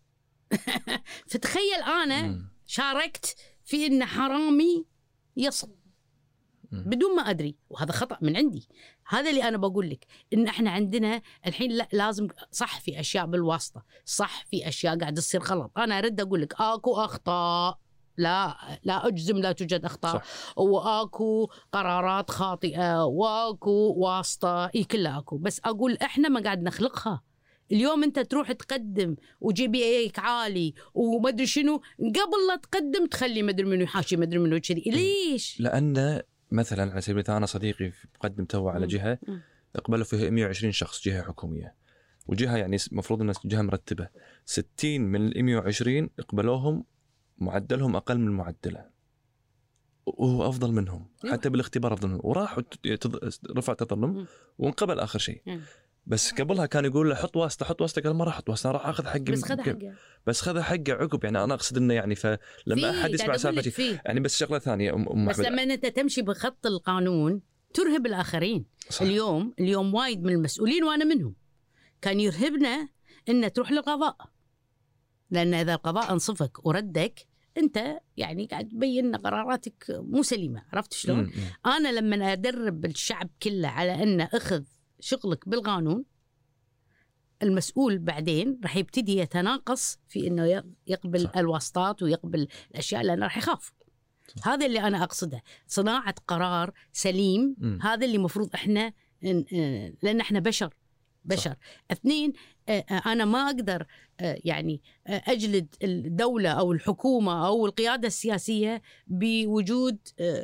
فتخيل انا شاركت في ان حرامي يصل بدون ما ادري، وهذا خطا من عندي. هذا اللي انا بقول لك ان احنا عندنا الحين لا لازم صح في اشياء بالواسطه، صح في اشياء قاعده تصير غلط. انا ارد اقول لك اكو اخطاء، لا اجزم لا توجد اخطاء، واكو قرارات خاطئه واكو واسطه، كلها اكو، بس اقول احنا ما قاعد نخلقها. اليوم انت تروح تقدم وجي ايك عالي وما ادري شنو، قبل لا تقدم تخلي ما ادري منو يحاشي ما ادري منو كذي. ليش؟ لان مثلا على سبيل المثال انا صديقي مقدم تو على جهه اقبلوا فيها 120 شخص، جهه حكوميه، وجهه يعني المفروض انها جهه مرتبه، 60 من ال 120 اقبلوهم معدلهم اقل من معدله، وهو افضل منهم حتى بالاختبار افضل منهم، وراح رفع تظلم وانقبل اخر شيء. بس قبلها كان يقول له حط واسطه حط واسطه، قال ما راح احط واسطه، راح اخذ حقي، بس خذ حقه عقب. يعني انا اقصد انه يعني فلما احد يسمع سالفه يعني. بس شغله ثانيه بس لما انت تمشي بخط القانون ترهب الاخرين. صح. اليوم وايد من المسؤولين وانا منهم كان يرهبنا ان تروح للقضاء، لان اذا القضاء انصفك وردك انت يعني قاعد تبين ان قراراتك مو سليمه. عرفت شلون؟ انا لما ادرب الشعب كله على ان اخذ شغلك بالقانون، المسؤول بعدين راح يبتدي يتناقص في انه يقبل صح. الواسطات ويقبل الاشياء، لانه راح يخاف. صح. هذا اللي انا اقصده، صناعه قرار سليم. هذا اللي مفروض احنا، لان احنا بشر. صح. 2، انا ما اقدر يعني اجلد الدوله او الحكومه او القياده السياسيه بوجود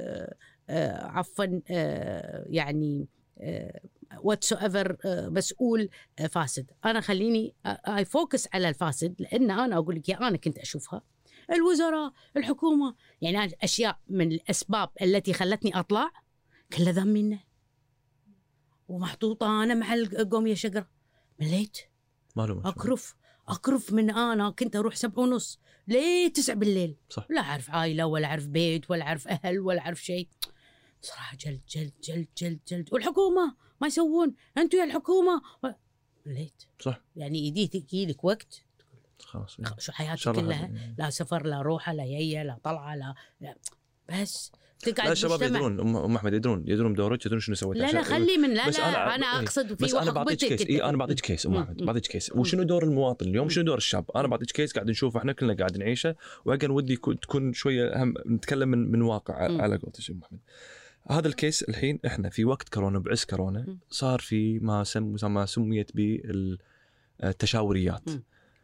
عفوا يعني whatsoever مسؤول فاسد. أنا خليني فوكس على الفاسد، لأن أنا أقول لك أنا كنت أشوفها الوزراء الحكومة يعني أشياء من الأسباب التي خلتني أطلع كلها ذمينه ومحطوطة أنا مع القومية شقرة. مليت أكرف من أنا كنت أروح 7:30 ليه 9 بالليل. صح. لا أعرف عائلة ولا أعرف بيت ولا أعرف أهل ولا أعرف شيء. صراحة جلد جلد جلد جلد جلد، والحكومة ما يسوون، أنتوا يا الحكومة مليت. صح. يعني يجيلك وقت خلاص شو حياتك كلها، لا سفر لا روحة لا جاية لا طلعة لا بس تقعد. لا الشباب يدرون، أم أحمد يدرون بدورك، يدرون شنو سويت. لا خلي من لا أنا أقصد في أنا بعطيك كيس. أنا بعطيك كيس أم أحمد، بعطيك كيس. وشنو دور المواطن اليوم، شنو دور الشاب. أنا بعطيك كيس قاعد نشوف احنا كلنا قاعد نعيشه، وأجل ودي تكون شوية هم نتكلم من واقع على قولتك أم أحمد. هذا الكيس الحين احنا في وقت كورونا، بعز كورونا صار في ما سميت بالتشاوريات.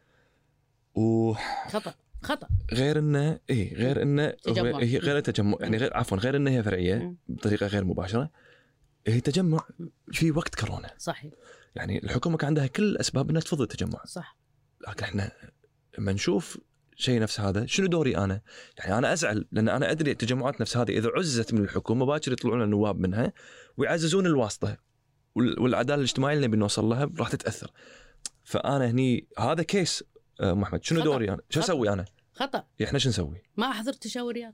خطأ غير انه غير انه هي غير تجمع، يعني غير انه هي فرعيه بطريقه غير مباشره، هي تجمع في وقت كورونا. صحيح. يعني الحكومه كان عندها كل الاسباب انها تفضل التجمع. صح. لكن احنا لما نشوف شيء نفس هذا، شنو دوري انا؟ يعني انا ازعل، لان انا ادري التجمعات نفس هذه اذا عززت من الحكومه باكر يطلعون النواب منها ويعززون الواسطه والعداله الاجتماعيه اللي بنوصل لها راح تتاثر. فانا هني هذا كيس محمد، شنو دوري انا؟ شو اسوي انا؟ خطا. احنا شو نسوي؟ ما احضر تشاوريات.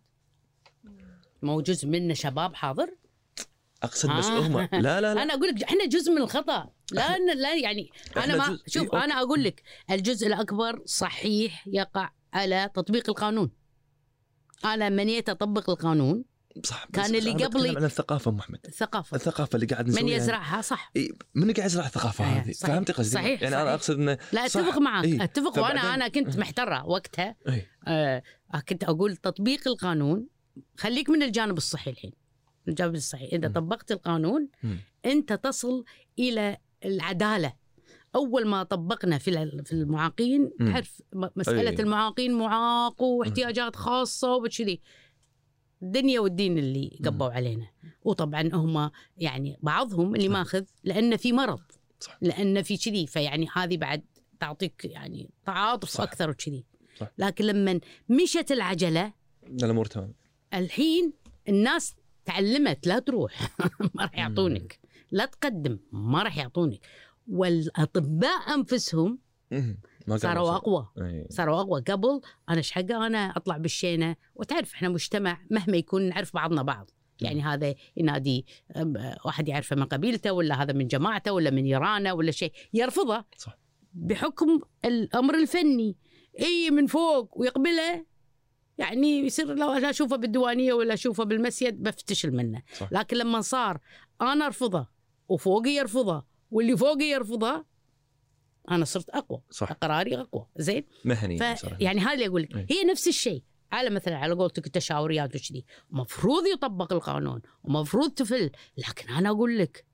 مو جزء منا شباب حاضر؟ اقصد بس هم لا انا اقول لك احنا جزء من الخطا. لا يعني انا ما شوف انا اقول لك الجزء الاكبر صحيح يقع على تطبيق القانون. انا منيت اطبق القانون. صح. كان اللي قبلي على الثقافه محمد، الثقافه اللي قاعد نسويها من يزرعها. صح. من قاعد يزرع الثقافه هذه. فهمت قصدي؟ صحيح. يعني انا اقصد انه لا اتفق معك. اتفق. وانا كنت محتره وقتها. كنت اقول تطبيق القانون، خليك من الجانب الصحي الحين. الجانب الصحي اذا طبقت القانون انت تصل الى العداله. اول ما طبقنا في المعاقين، تعرف مساله المعاقين معاق واحتياجات خاصه وبكذي، الدنيا والدين اللي قبوا علينا. وطبعا هم يعني بعضهم اللي ماخذ لأن في مرض. صح. لأن في كذي، فيعني هذه بعد تعطيك يعني تعاطف أكثر وكذي. لكن لما مشت العجلة الأمور تمام. الحين الناس تعلمت لا تروح ما راح يعطونك، لا تقدم ما راح يعطونك، والأطباء أنفسهم صاروا أقوى. صاروا أقوى. قبل أنا إيش حقه أنا أطلع بالشينة، وتعرف إحنا مجتمع مهما يكون نعرف بعضنا بعض. يعني هذا ينادي واحد يعرفه من قبيلته، ولا هذا من جماعته، ولا من يرانه، ولا شيء يرفضه. صح. بحكم الأمر الفني من فوق ويقبله، يعني يصير لو أشوفه بالديوانية ولا أشوفه بالمسجد بفتشل منه. صح. لكن لما صار أنا أرفضه وفوقي يرفضه واللي فوقي يرفضه، أنا صرت أقوى. صح. قراري أقوى. زين. مهني. يعني هذا اللي أقول لك. هي نفس الشيء على مثلا على قولتك التشاوريات وشذي، مفروض يطبق القانون ومفروض تفل. لكن أنا أقول لك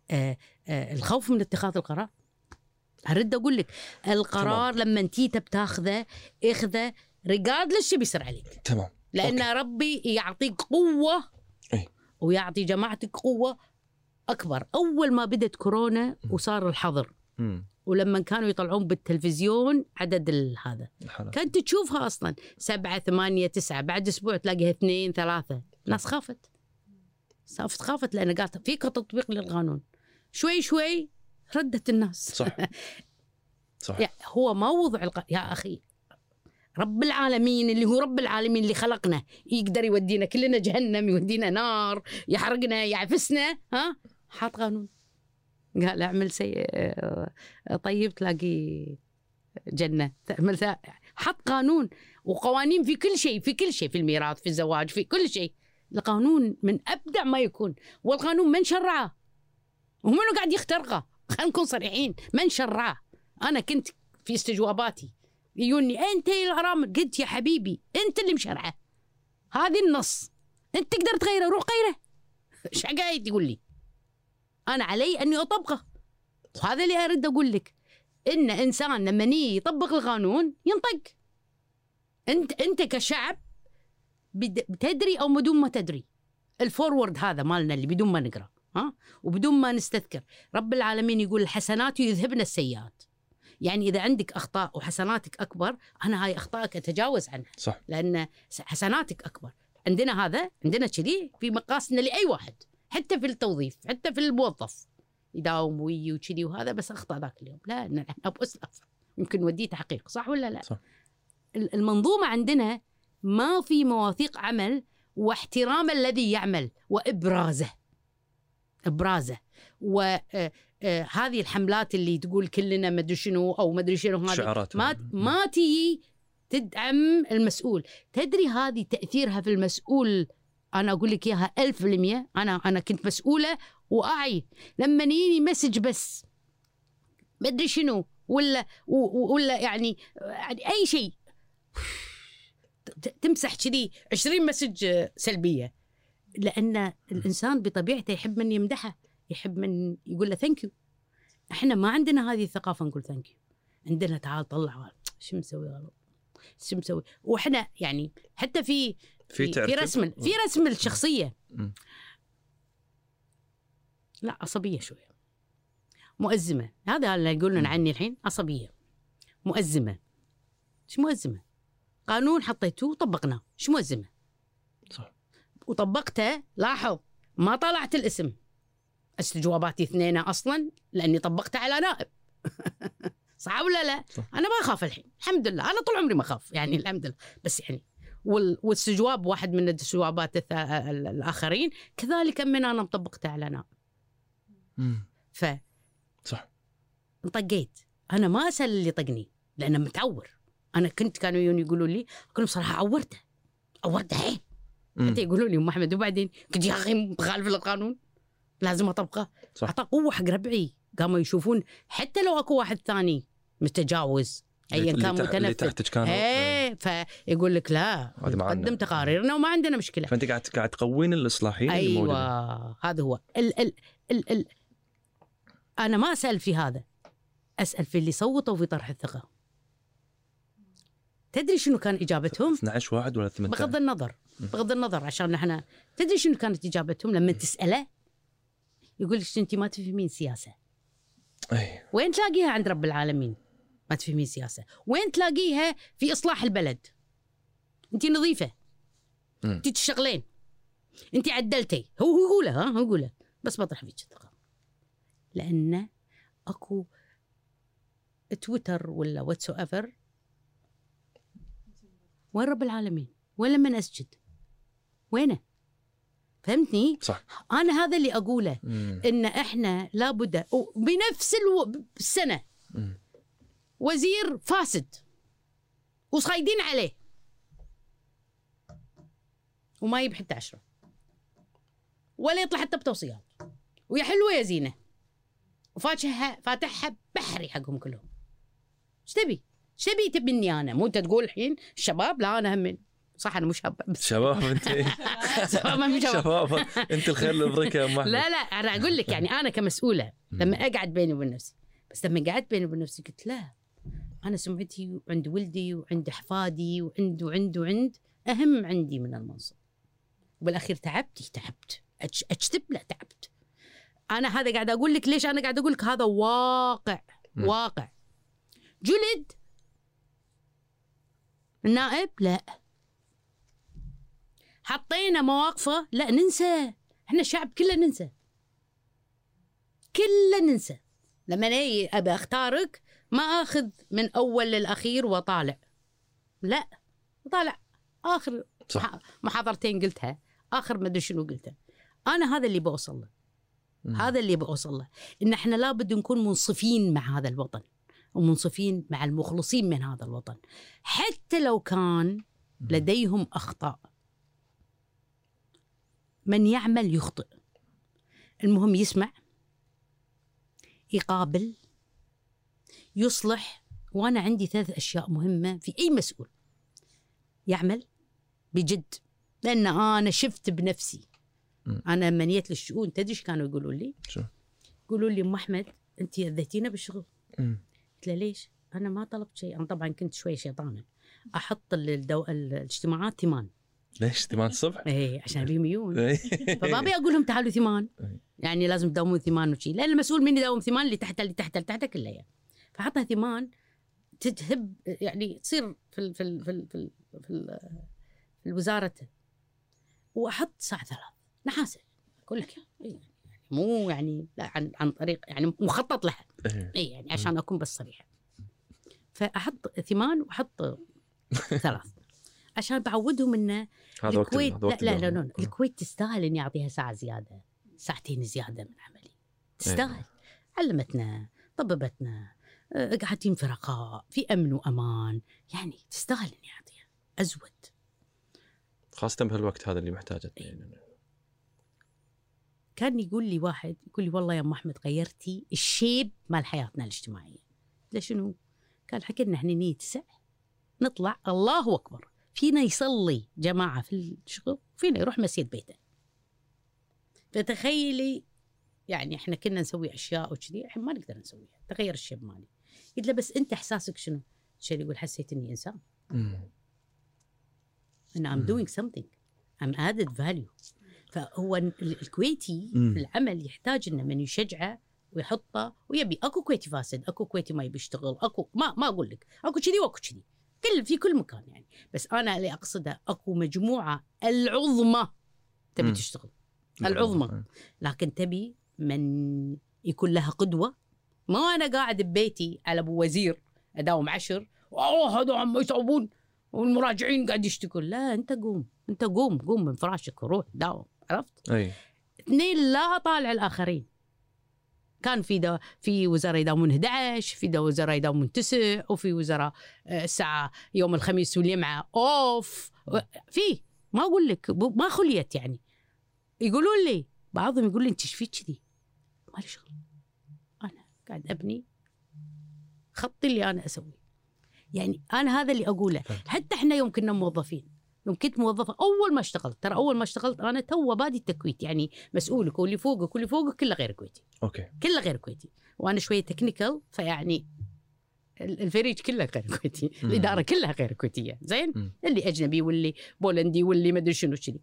الخوف من اتخاذ القرار. أرد أقول لك القرار لما أنتي بتاخذه اخذه ريجاردلس شو بيصير عليك. تمام. لأن ربي يعطيك قوة ويعطي جماعتك قوة أكبر. أول ما بدت كورونا وصار الحظر ولما كانوا يطلعون بالتلفزيون عدد هذا الحالات. كنت تشوفها أصلا 7 8 9 بعد أسبوع تلاقيها 2 3. الناس خافت لأن قالت فيك تطبيق للقانون. شوي شوي ردت الناس. صح. يعني هو ما وضع يا أخي رب العالمين اللي هو رب العالمين اللي خلقنا يقدر يودينا كلنا جهنم، يودينا نار، يحرقنا، يعفسنا، حاط قانون قال اعمل طيب تلاقي جنة، تعمل حط قانون وقوانين في كل شيء، في الميراث، في الزواج، في كل شيء. القانون من أبدع ما يكون، والقانون من شرعه ومنو قاعد يخترقه. خلينا نكون صريحين، من شرعه. أنا كنت في استجواباتي يقولني أنت الأرامل، قلت يا حبيبي أنت اللي مشرعه، هذه النص أنت تقدر تغيره، روح غيره. إيش قاعد يقول لي؟ أنا علي أني أطبقه. وهذا اللي أريد أقول لك، إن إنسان لما يطبق القانون ينطق. أنت كشعب بتدري أو بدون ما تدري، الفورورد هذا مالنا اللي بدون ما نقرأ وبدون ما نستذكر، رب العالمين يقول الحسنات يذهبن السيئات. يعني إذا عندك أخطاء وحسناتك أكبر، أنا هاي أخطائك أتجاوز عنها. صح. لأن حسناتك أكبر. عندنا كذي في مقاسنا لأي واحد، حتى في التوظيف، حتى في الموظف يداوم ويجي وكذي وهذا، بس أخطأ ذاك اليوم، لا أنا أبو أسلف يمكن وديه تحقيق، صح ولا لا؟ صح. المنظومة عندنا ما في مواثيق عمل واحترام الذي يعمل وإبرازه. وهذه الحملات اللي تقول كلنا مدري شنو أو مدري شنو، هذه ما تيجي تدعم المسؤول. تدري هذه تأثيرها في المسؤول؟ أنا أقول لك إياها 1000%. أنا كنت مسؤولة وأعي لما يجيني مسج بس مدري شنو ولا يعني أي شيء تمسح كذي 20 مسج سلبية، لأن الإنسان بطبيعته يحب من يمدحه، يحب من يقول له ثانك يو. إحنا ما عندنا هذه الثقافة نقول ثانك يو. عندنا تعال طلع شو مسوي غلط، شو مسوي. وإحنا يعني حتى في رسم الشخصية لا عصبية شوية، مؤزمة. هذا اللي يقولون عني الحين عصبية مؤزمة. شو مؤزمة؟ قانون حطيته وطبقناه، شو مؤزمة؟ صح. وطبقته، لاحظ ما طلعت الاسم، استجواباتي 2 أصلا لأني طبقته على نائب. صح ولا لا؟ صح. أنا ما أخاف الحين الحمد لله، أنا طول عمري ما أخاف يعني الحمد لله. بس يعني والاستجواب واحد من الاستجوابات الآخرين كذلك من أنا طبقته على نائب. صح. انطقيت. أنا ما أسأل اللي طقني لأنه متعور. أنا كانوا يقولوا لي، أقول بصراحة عورته عين. حتى يقولوا لي أم أحمد وبعدين كنت يا أخي مخالف للقانون لازم أطبقه. أعطى قوة حق ربعي، قاموا يشوفون حتى لو أكو واحد ثاني متجاوز أيا كان متنفذ فيقول لك لا نقدم تقاريرنا وما عندنا مشكلة. فأنت قاعد تقوين الإصلاحيين. أيوة هذا هو أنا ما أسأل في هذا، أسأل في اللي صوتوا في طرح الثقة. تدري شنو كان إجابتهم؟ 12 واحد ولا 18؟ بغض النظر عشان احنا، تدري شنو كانت إجابتهم لما تسأله؟ يقول لك أنت ما تفهمين سياسة. وين تلاقيها عند رب العالمين؟ ما تفهمين سياسة. وين تلاقيها في إصلاح البلد؟ أنت نظيفة، أنت تشتغلين، أنت عدلتي. هو يقوله بس بطرح فيك الثقة. لأن أكو تويتر ولا واتسويفر، وين رب العالمين؟ وين لمن أسجد؟ وينه؟ فهمتني؟ صح. أنا هذا اللي أقوله، إن إحنا لابد بنفس السنة وزير فاسد وصايدين عليه وما يجيب حتى 10 ولا يطلع حتى بتوصيات، ويا حلوة يا زينة، وفاتحها بحري حقهم كلهم. ايش تبي تبني أنا؟ مو أنت تقول الحين الشباب؟ لا أنا هم صح، أنا مش شباب بس شباب أنت. شباب أنت الخير لبركة يا أم أحمد. لا أنا أقول لك يعني أنا كمسؤولة لما أقعد بيني وبين نفسي، بس لما قعدت بيني وبين نفسي قلت لا، أنا سمعتي وعند ولدي وعند أحفادي وعند أهم عندي من المنصب. وبالأخير تعبت أجتب، لا تعبت. أنا هذا قاعد أقول لك ليش أنا قاعد أقول لك هذا واقع. واقع. جلد النائب لا، حطينا مواقفه لا ننسى. احنا الشعب كله ننسى، كله ننسى. لما ابى اختارك ما اخذ من اول للاخير واطالع، لا طالع اخر صح. محاضرتين قلتها، اخر ما ادري شنو قلتها. انا هذا اللي بوصل له، هذا اللي بوصل له، ان احنا لابد نكون منصفين مع هذا الوطن، ومنصفين مع المخلصين من هذا الوطن، حتى لو كان لديهم اخطاء. من يعمل يخطئ، المهم يسمع، يقابل، يصلح. وانا عندي 3 أشياء مهمه في اي مسؤول: يعمل بجد، لان انا شفت بنفسي. انا منيت للشؤون، تدري ايش كانوا يقولوا لي؟ شو يقولوا لي ام احمد انت اذيتينا بالشغل. قلت له ليش؟ انا ما طلبت شيء. انا طبعا كنت شوي شيطانه، احط الاجتماعات 8. ليش 8 الصبح؟ اي عشان ابي ميون. فما ابي اقول لهم تعالوا 8، يعني لازم تداومون 8 وشي، لان المسؤول مني يداوم 8، اللي تحت اللي تحت اللي تحت كله يعني. فحطها 8 تذهب يعني تصير في الوزاره. واحط الساعه 3 نحاسه، اقول لك يعني مو يعني لا عن طريق يعني مخطط لها. اي يعني عشان اكون بس صريحه. فاحط 8 واحط 3 عشان بعودهم انه هذا الكويت وقت لا الكويت تستاهل اني اعطيها ساعه زياده، ساعتين زياده من عملي، تستاهل. علمتنا، طببتنا، قاعدين في رخاء، في امن وامان، يعني تستاهل اني اعطيها ازود، خاصه بهالوقت هذا اللي محتاجه. كان يقول لي واحد، يقول لي والله يا ام احمد غيرتي الشيب مال حياتنا الاجتماعيه. ليش شنو؟ قال حكي لنا احنا نيجي 9 نطلع الله اكبر، فينا يصلي جماعه في الشغل، فينا يروح مسجد بيته. فتخيلي يعني احنا كنا نسوي اشياء وكذي، الحين ما نقدر نسويها، تغير الشيب مالي. قلت له بس انت احساسك شنو؟ شيء يقول حسيت اني انسان، ان I'm doing something, I'm added value. فهو الكويتي في العمل يحتاج انه من يشجعه ويحطه، ويبي اكو كويتي فاسد، اكو كويتي ما يبي يشتغل، اكو ما اقول لك اكو كذي واكو كذي، في كل مكان يعني. بس انا اللي اقصده اكو مجموعه العظمى تبي تشتغل، العظمى، لكن تبي من يكون لها قدوه. ما انا قاعد ببيتي على ابو وزير اداوم 10 هذول عم يصعبون والمراجعين قاعد يشتكون. لا، انت قوم من فراشك وروح داوم، عرفت؟ اي 2 لا طالع الاخرين. كان في وزراء يداومون 11، في وزراء يداومون 9، وفي وزراء الساعه يوم الخميس والجمعه اوف. في ما اقول لك ما خليت يعني. يقولون لي بعضهم يقول لي انت ايش فيك كذي؟ ما لي شغل، انا قاعد ابني خطي اللي انا اسويه. يعني انا هذا اللي اقوله. حتى احنا يوم كنا موظفين، يوم كنت موظفه اول ما اشتغلت، ترى اول ما اشتغلت انا تو بادي التكويت، يعني مسؤولك واللي فوقك واللي فوقك كله غير كويتي. اوكي، كله غير كويتي، وانا شويه تكنيكال، فيعني الفريق كله غير كويتي، الاداره كلها غير كويتيه. زين، اللي اجنبي واللي بولندي واللي ما ادري شنو كذي.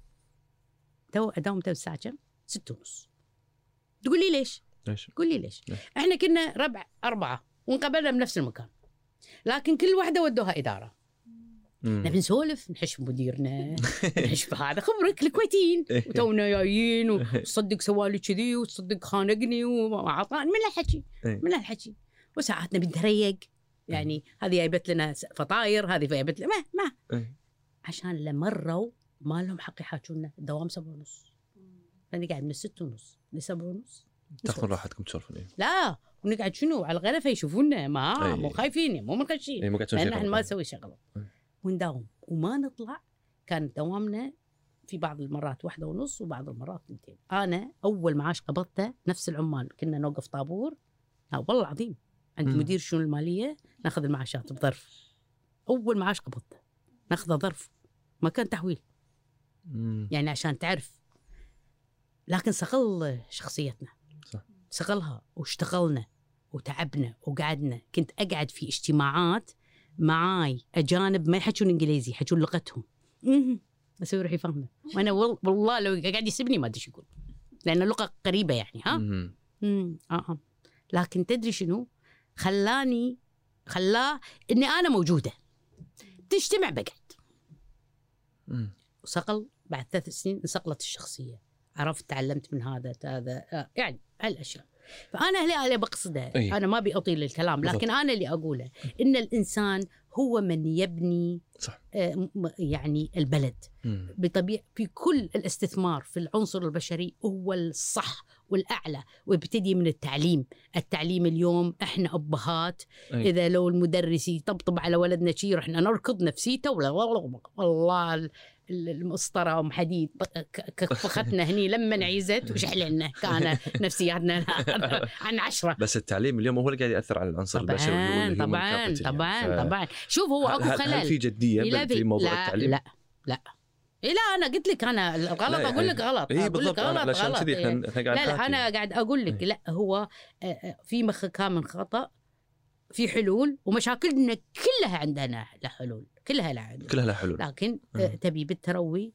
تو اداوم الساعه كم؟ 6:30. تقول لي ليش؟ قول لي ليش؟ احنا كنا 4 وانقبلنا بنفس المكان، لكن كل واحده ودوها اداره. نبي نسولف، نحش مديرنا، نحش بهذا خبرك الكويتيين، وتونا جايين وتصدق سوالي كذي وتصدق خانقني وعطاني من الحكي. وساعات نبي نتريق، يعني هذه جايبت لنا فطاير، هذه جايبت لنا ما عشان لمروا ما لهم حق يحاكونا. الدوام 7:30، فانا قاعد من 6:30 ل 7:30. تاخذون راحتكم تسولفون؟ لا، ونقعد شنو على الغرفه يشوفونا، مو خايفين، مو مركشين، لان احنا ما نسوي شغله ونداوم وما نطلع. كان دوامنا في بعض المرات 1:30 وبعض المرات 2. انا اول معاش قبضته نفس العمال كنا نوقف طابور، لا والله العظيم، عند مدير الشؤون الماليه ناخذ المعاشات بظرف. اول معاش قبضته ناخذه ظرف، ما كان تحويل. يعني عشان تعرف. لكن صقل شخصيتنا، صقلها، واشتغلنا وتعبنا وقعدنا. كنت اقعد في اجتماعات معاي اجانب ما يحكون انجليزي، يحكون لغتهم، اسوي روحي فاهمه، وانا والله لو قاعد يسبني ما ادري شو يقول، لان اللغه قريبه يعني. ها لكن تدري شنو؟ خلاه إني أنا موجودة. تجتمع بقعد. وصقل بعد 3 سنين انصقلت الشخصية، عرفت تعلمت من هذا يعني هالأشياء. فأنا اللي بقصده أنا ما بأطيل الكلام، لكن أنا اللي أقوله إن الإنسان هو من يبني صح. يعني البلد بطبيعة. في كل الاستثمار في العنصر البشري هو الصح والأعلى، ويبتدي من التعليم اليوم إحنا أبهات إذا لو المدرس يطبطب على ولدنا شيء رحنا نركض نفسيته، ولا والله المسطرة أم حديد كفختنا هني لما نعيزت وشعلنا كان نفسياتنا عن 10. بس التعليم اليوم هو اللي قاعد يأثر على العنصر البشري. طبعا شوف هو أكو خلل. هل في جدية في موضوع التعليم؟ لا أنا قلت لك أنا الغلط أقول لك غلط. بالضبط. غلط. لا أنا قاعد أقول لك لا، هو في مكان من خطأ، في حلول، ومشاكلنا كلها عندنا حلول، كلها لا حلول. لكن تبي بالتروي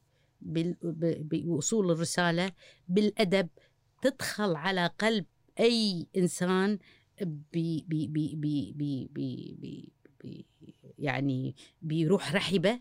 بوصول الرسالة بالأدب تدخل على قلب أي إنسان بي بي بي بي بي بي بي يعني بيروح رحبة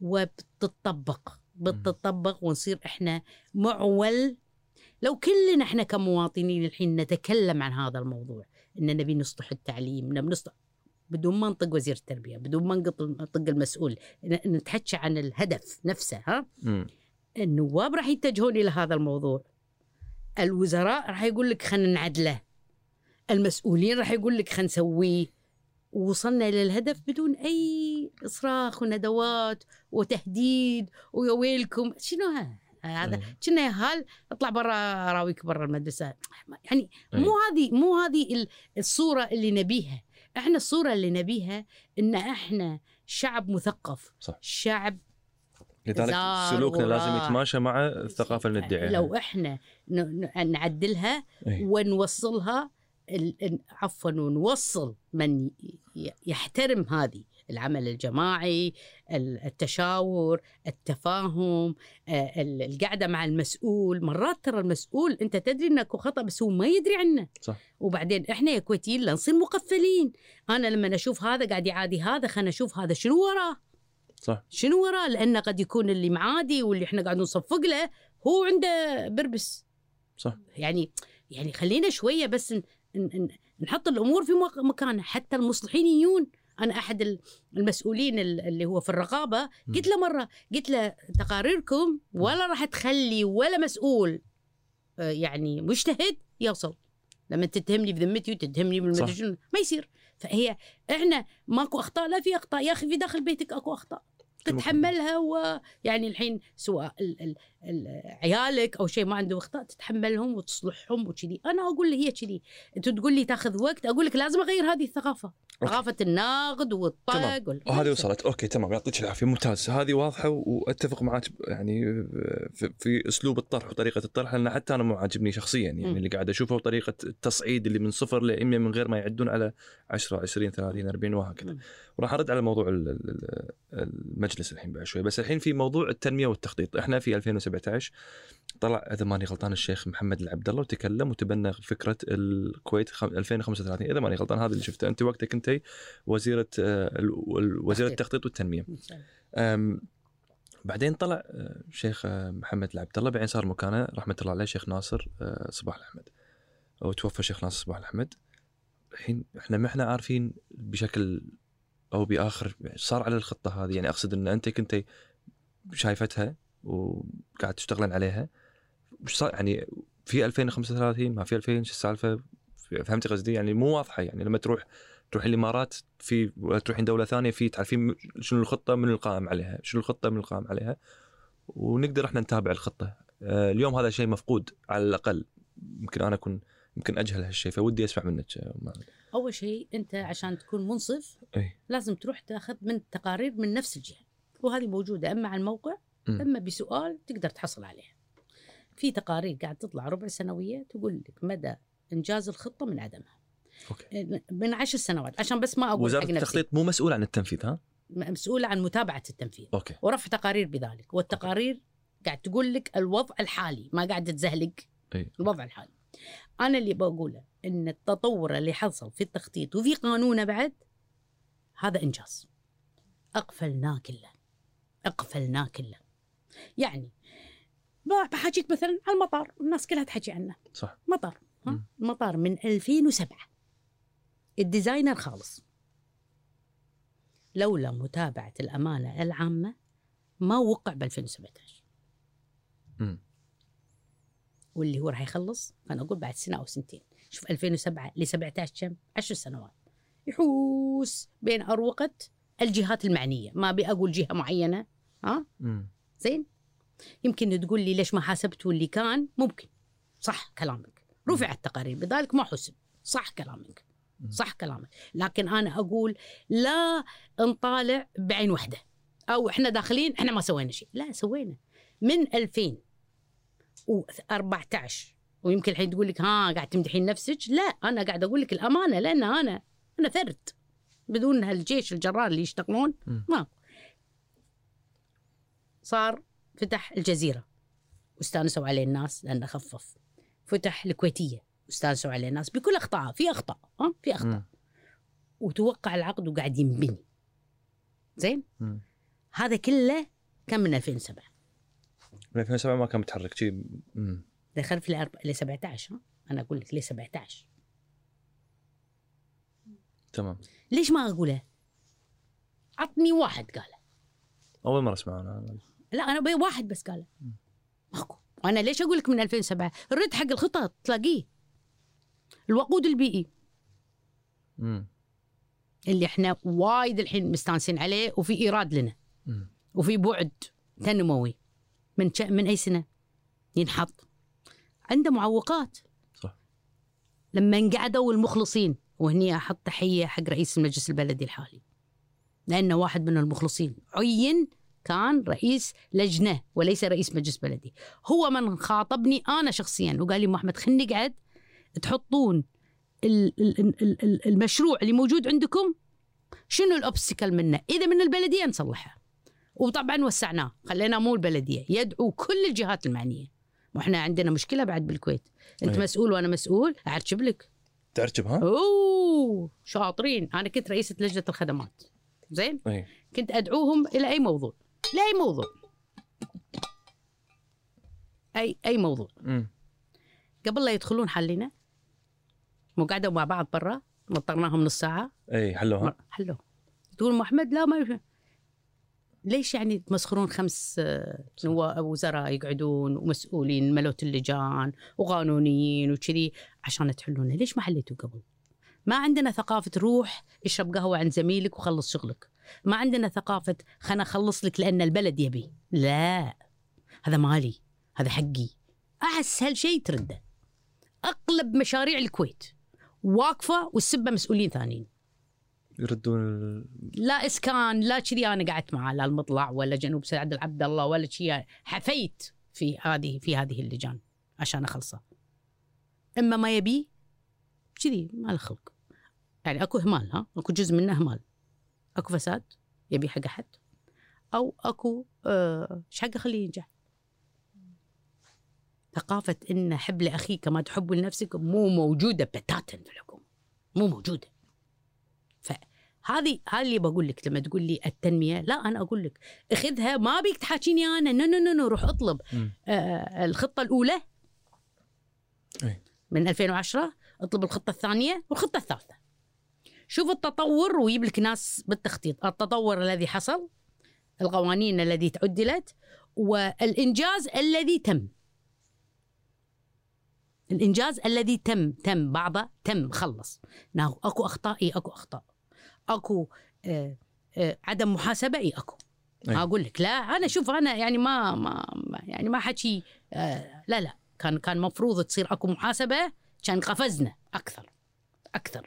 وبتطبق ونصير إحنا معول. لو كلنا إحنا كمواطنين الحين نتكلم عن هذا الموضوع، إن نبي نصلح التعليم، بدون ما نطق وزير التربية، بدون ما نطق المسؤول، نتحكي عن الهدف نفسه. النواب راح يتجهون إلى هذا الموضوع، الوزراء راح يقول لك خلينا نعدله، المسؤولين راح يقول لك خلينا نسويه، ووصلنا إلى الهدف بدون أي إصراخ وندوات وتهديد ويويلكم. شنو هذا؟ كنا يهال اطلع برا اراويك برا المدرسه. يعني مو هذه الصوره اللي نبيها. احنا الصوره اللي نبيها ان احنا شعب مثقف، صح. شعب لذلك سلوكنا لازم يتماشى مع الثقافه اللي ندعيها. لو احنا نعدلها ونوصلها ونوصل من يحترم هذه العمل الجماعي، التشاور، التفاهم، القعدة مع المسؤول. مرات ترى المسؤول أنت تدري أنك خطأ بس هو ما يدري عنه، صح. وبعدين إحنا يا كويتيين نصير مقفلين. أنا لما أشوف هذا قاعد يعادي هذا، خلنا نشوف هذا شنو وراه، صح. شنو وراه، لأنه قد يكون اللي معادي واللي إحنا قاعد نصفق له هو عنده بربس، صح. يعني خلينا شوية بس نحط الأمور في مكانها. حتى المصلحين أنا أحد المسؤولين اللي هو في الرقابة قلت له مرة، قلت له تقاريركم ولا راح تخلي ولا مسؤول يعني مجتهد يوصل. لما تتهمني بذمتي وتتهمني بالمدري شنو ما يصير. فهي إحنا ماكو أخطاء، لا في أخطاء يا أخي، في داخل بيتك أكو أخطاء تتحملها. ويعني الحين سواء عيالك أو شيء ما عنده أخطاء تتحملهم وتصلحهم وكذي. أنا أقول لي هي كذي، أنت تقول لي تاخذ وقت، أقول لك لازم أغير هذه الثقافة، ثقافة النقد والطق وهذه وصلت. أوكي تمام، يعطيك العافية، ممتاز. هذه واضحة وأتفق معك يعني في أسلوب الطرح وطريقة الطرح، لأن حتى أنا مو عاجبني شخصيا يعني اللي قاعد أشوفه وطريقة التصعيد اللي من 0 ل 100 من غير ما يعدون على 10 20 30 40 وهكذا. وراح أرد على موضوع المجلس الحين بعد شوي. بس الحين في موضوع التنمية والتخطيط. إحنا في 2017 طلع إذا ماني غلطان الشيخ محمد العبد الله وتكلم وتبنى فكرة الكويت 2035 إذا ماني غلطان. هذا اللي شفته أنت وقتك، أنت وزيرة التخطيط والتنمية. بعدين طلع شيخ محمد العبد الله، بعدين صار مكانه رحمة الله عليه شيخ ناصر صباح الأحمد، وتوفى شيخ ناصر صباح الأحمد. الحين إحنا ما إحنا عارفين بشكل أو بآخر صار على الخطة هذه. يعني أقصد أن أنت كنت شايفتها وقاعد تشتغلين عليها، وش صار يعني في 2035 ما في 2000 شو السالفة؟ فهمت قصدي؟ يعني مو واضحة. يعني لما تروح الإمارات في ولا تروحين دولة ثانية في تعرفين شنو الخطة من القائم عليها، شنو الخطة من القائم عليها، ونقدر إحنا نتابع الخطة. اليوم هذا شيء مفقود على الأقل. يمكن أجهل هالشيء، فودي أسمع منك. أول شيء أنت عشان تكون منصف لازم تروح تأخذ من تقارير من نفس الجهة، وهذه موجودة أما على الموقع أما بسؤال تقدر تحصل عليها. في تقارير قاعد تطلع ربع سنوية تقول لك مدى إنجاز الخطة من عدمها. أوكي. من 10 سنوات، عشان بس ما أقول وزارة التخطيط مو مسؤولة عن التنفيذ، ها؟ مسؤولة عن متابعة التنفيذ. أوكي. ورفع تقارير بذلك، والتقارير قاعد تقول لك الوضع الحالي، ما قاعد تزهلق. الوضع الحالي. أنا اللي بقوله ان التطور اللي حصل في التخطيط وفي قانونه بعد هذا انجاز. اقفلناه كله. يعني بحاجيك مثلا على المطار، الناس كلها تحكي عنه. صح. مطار المطار من 2007 الديزاينر خالص، لولا متابعة الأمانة العامة ما وقع ب 2017. واللي هو راح يخلص أنا أقول بعد سنة أو سنتين. شوف 2007 ل 17 كم؟ 10 سنوات يحوس بين أروقة الجهات المعنية. ما بأقول جهة معينة زين. يمكن تقول لي ليش ما حاسبتوا اللي كان؟ ممكن، صح كلامك، رفع التقارير بذلك ما حسب، صح كلامك، لكن أنا أقول لا نطالع بعين واحدة أو إحنا داخلين إحنا ما سوينا شيء. لا سوينا من 2014. ويمكن الحين تقول لك قاعد تمدحين نفسك. لا أنا قاعد أقول لك الأمانة، لأن أنا ثرد بدون هالجيش الجرار اللي يشتغلون ما صار. فتح الجزيرة واستانسوا عليه الناس لأنه خفف. فتح الكويتية واستانسوا عليه الناس بكل أخطاء، في أخطاء وتوقع العقد وقاعد ينبني زين. هذا كله كان من 2007. من 2007 ما كان متحرك شيء. دخل في ل 17. أنا أقول لك ليه 17. تمام. ليش ما أقوله؟ عطني واحد قاله. أول مرة أسمع أنا. لا أنا واحد بس قاله. ماكو. أنا ليش أقول لك من 2007؟ الرد حق الخطط تلاقيه. الوقود البيئي اللي احنا وايد الحين مستانسين عليه وفي إيراد لنا وفي بعد تنموي من أي سنة ينحط عنده معوقات. صح. لما انقعدوا المخلصين، وهني أحط تحية حق رئيس المجلس البلدي الحالي لأنه واحد من المخلصين، عين كان رئيس لجنة وليس رئيس مجلس بلدي. هو من خاطبني أنا شخصيا وقال لي محمد خلني نقعد تحطون المشروع اللي موجود عندكم شنو الأوبستيكل منه، إذا من البلدية نصلحها. وطبعا وسعناه، خلينا مو البلدية، يدعو كل الجهات المعنية. وإحنا عندنا مشكلة بعد بالكويت. أنت مسؤول وأنا مسؤول، أعرجب لك. تعرجب ها؟ أوه شاطرين. أنا كنت رئيسة لجنة الخدمات زين. كنت أدعوهم إلى أي موضوع، لا أي موضوع، أي موضوع. قبل لا يدخلون حلينا، مو قعدوا مع بعض برا، نطرناهم نص ساعة. حلوها. تقول محمد لا ما ليش يعني تمسخرون 5 وزراء يقعدون ومسؤولين ملوت اللجان وقانونيين وكذي عشان تحلونه؟ ليش ما حليتوا قبل؟ ما عندنا ثقافة روح اشرب قهوة عند زميلك وخلص شغلك. ما عندنا ثقافة خلنا أخلص لك لأن البلد يبي. لا، هذا مالي، هذا حقي. أسهل شيء ترده. أغلب مشاريع الكويت واقفة والسبة مسؤولين ثانيين يردون لا إسكان لا كذي. أنا قعدت معاه لا المطلع ولا جنوب سعد العبد الله ولا شيء، حفيت في هذه اللجان عشان أخلصه. إما ما يبي كذي ما له خلق. يعني أكو إهمال، أكو جزء منه إهمال، أكو فساد يبي حق أحد، أو أكو إيش حقه خليه ينجح. ثقافة إن حب لأخيك ما تحب لنفسك مو موجودة بتاتا في الحكومة، مو موجودة. فهذه اللي بقول لك لما تقول لي التنمية. لا أنا أقول لك أخذها، ما بيك تحاكيني أنا. نو روح أطلب الخطة الأولى من 2010، اطلب الخطة الثانية والخطة الثالثة. شوف التطور ويجيب لك ناس بالتخطيط. التطور الذي حصل، القوانين التي تعدلت، والإنجاز الذي تم. الإنجاز الذي تم بعضه تم خلص. أكو أخطاء، أكو أخطاء، أكو عدم محاسبة، أكو. أقول لك لا أنا شوف أنا يعني ما حكي لا كان مفروض تصير أكو محاسبة، كان قفزنا أكثر.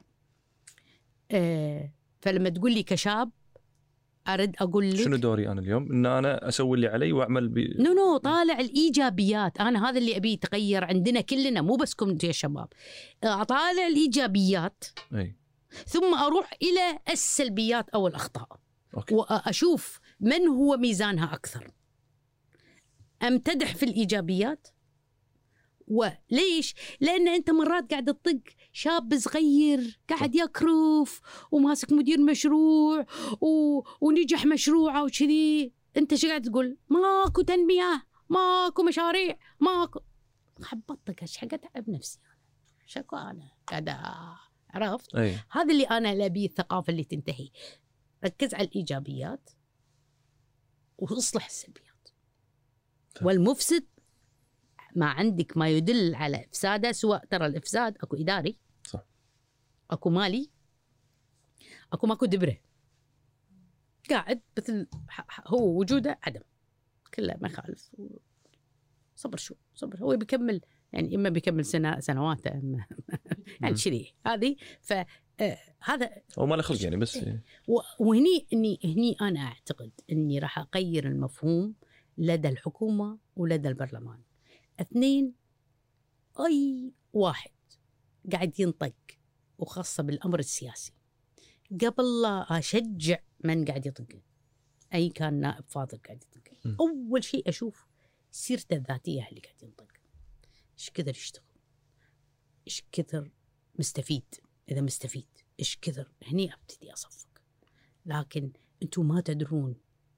فلما تقول لي كشاب أرد أقول لك شنو دوري أنا اليوم؟ إن أنا أسوي اللي علي وأعمل نو طالع الإيجابيات. أنا هذا اللي أبي يتغير عندنا كلنا، مو بس كنتوا يا شباب. أطالع الإيجابيات ثم أروح إلى السلبيات أو الأخطاء. وأشوف من هو ميزانها أكثر. أمتدح في الإيجابيات وليش؟ لأن أنت مرات قاعد تطق شاب صغير قاعد يكرف وماسك مدير مشروع ونجح مشروعه وكذي. أنت شو قاعد تقول؟ ماكو تنمية، ماكو مشاريع، ماكو. خبطتك ايش حق اتعب نفسي انا شكو انا قاعده. عرفت؟ هذا اللي انا ابي، الثقافه اللي تنتهي. ركز على الايجابيات واصلح السلبيات. والمفسد ما عندك ما يدل على افساده، سواء ترى الافساد اكو اداري، صح، اكو مالي، اكو ماكو دبره قاعد مثل هو وجوده عدم، كله ما يخالف. صبر شو صبر، هو بيكمل يعني، اما بيكمل سنوات اما يعني شذي هذه. فهذا هو ما له خلق يعني. بس هني انا اعتقد اني راح اغير المفهوم لدى الحكومه ولدى البرلمان. اثنين، اي واحد قاعد ينطق وخاصه بالامر السياسي قبل لا اشجع من قاعد يطقه، اي كان نائب فاضل قاعد يطقه، اول شيء اشوف سيرته الذاتيه اللي قاعد ينطق، ايش كثر يشتغل، ايش كثر مستفيد، اذا مستفيد ايش كثر، هني ابتدي اصفق. لكن انتم ما تدرون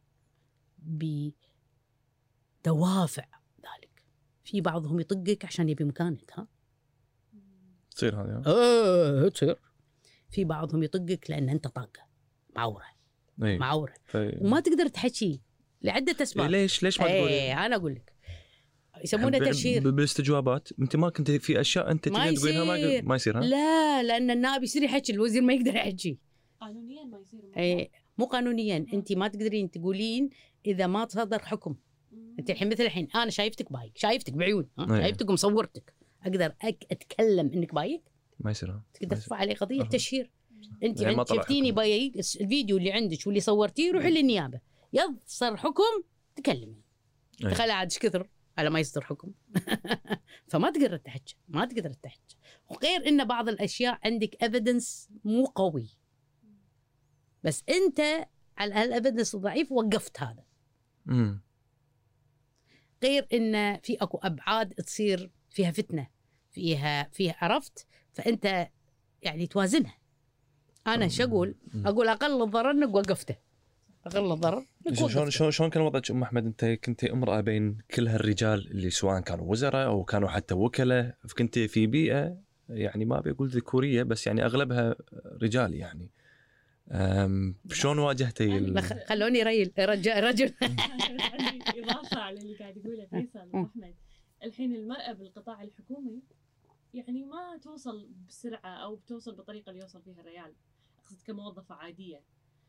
بدوافع ذلك. في بعضهم يطقك عشان يبي مكانك، ها تصير هذه تصير. في بعضهم يطقك لان انت طاقه معوره معوره وما تقدر تحكي لعده اسباب. ليش ما تقول؟ انا اقول لك يسمونه تشهير بالاستجوابات. انت ما كنت في اشياء انت تقدر تقولها ما يصير. لا، لان النائب يصير يحكي، الوزير ما يقدر يحكي قانونيا، ما يصير. مو قانونيا، انت ما تقدرين تقولين اذا ما صدر حكم. انت الحين مثل الحين انا شايفتك بايك، شايفتك بعيون، شايفتك ومصورتك، اقدر اتكلم انك بايك؟ ما يصير. تقدر ترفع عليه قضيه تشهير. انت يعني شفتيني بايك، الفيديو اللي عندك واللي صورتيه روحي للنيابه، يصدر حكم تكلمي. تخيل عاد ايش كثر على ما يصدر حكم. فما تقدر تحكي، ما تقدر تحكي. وغير ان بعض الاشياء عندك ايفيدنس مو قوي، بس انت على هالافيدنس الضعيف وقفت هذا. غير ان في اكو ابعاد تصير فيها فتنه، فيها عرفت، فانت يعني توازنها. انا شو اقول اقل الضرر انك وقفته، اقل الضرر. شلون كان وضعك ام احمد؟ انت كنت امراه بين كل هالرجال اللي سواء كانوا وزراء او كانوا حتى وكلاء، فكنت في بيئه يعني ما بيقول ذكوريه بس يعني اغلبها رجال يعني. شلون واجهتي خلوني رجل عندي اضافه على اللي قاعد يقوله فيصل واحمد. الحين المراه بالقطاع الحكومي يعني ما توصل بسرعه او بتوصل بالطريقه اللي يوصل فيها الرجال، اقصد كموظفه عاديه.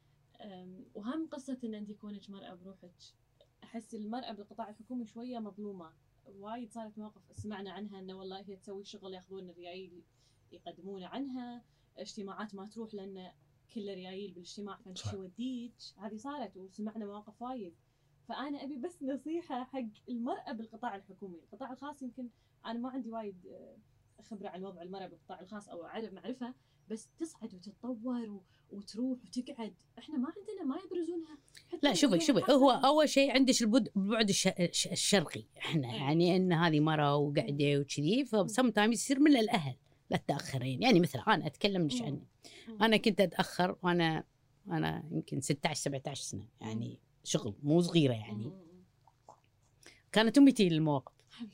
وهم قصه ان انت كونك مراه بروحك، احس المراه بالقطاع الحكومي شويه مظلومه. وايد صارت مواقف سمعنا عنها انه والله هي تسوي شغل ياخذون الريايل يقدمونه عنها، اجتماعات ما تروح لان كل ريايل بالاجتماع، فانت شو وديك. هذه صارت وسمعنا مواقف وايد. فانا ابي بس نصيحه حق المراه بالقطاع الحكومي. القطاع الخاص يمكن انا ما عندي وايد خبره عن وضع المراه بالقطاع الخاص او اعرف معرفه، بس تصعد وتتطور وتروح وتقعد. احنا ما عندنا، ما يبرزونها. لا شوفي هو اول شيء عندك البعد الشرقي. احنا يعني ان هذه مرة وقعده وكذي، فسم تايم يصير من الاهل لا تاخرين. يعني مثلا انا اتكلم ليش عني، انا كنت اتاخر وانا يمكن 16 17 سنه، يعني شغل مو صغيره يعني. كانت امي تجي للمواقف،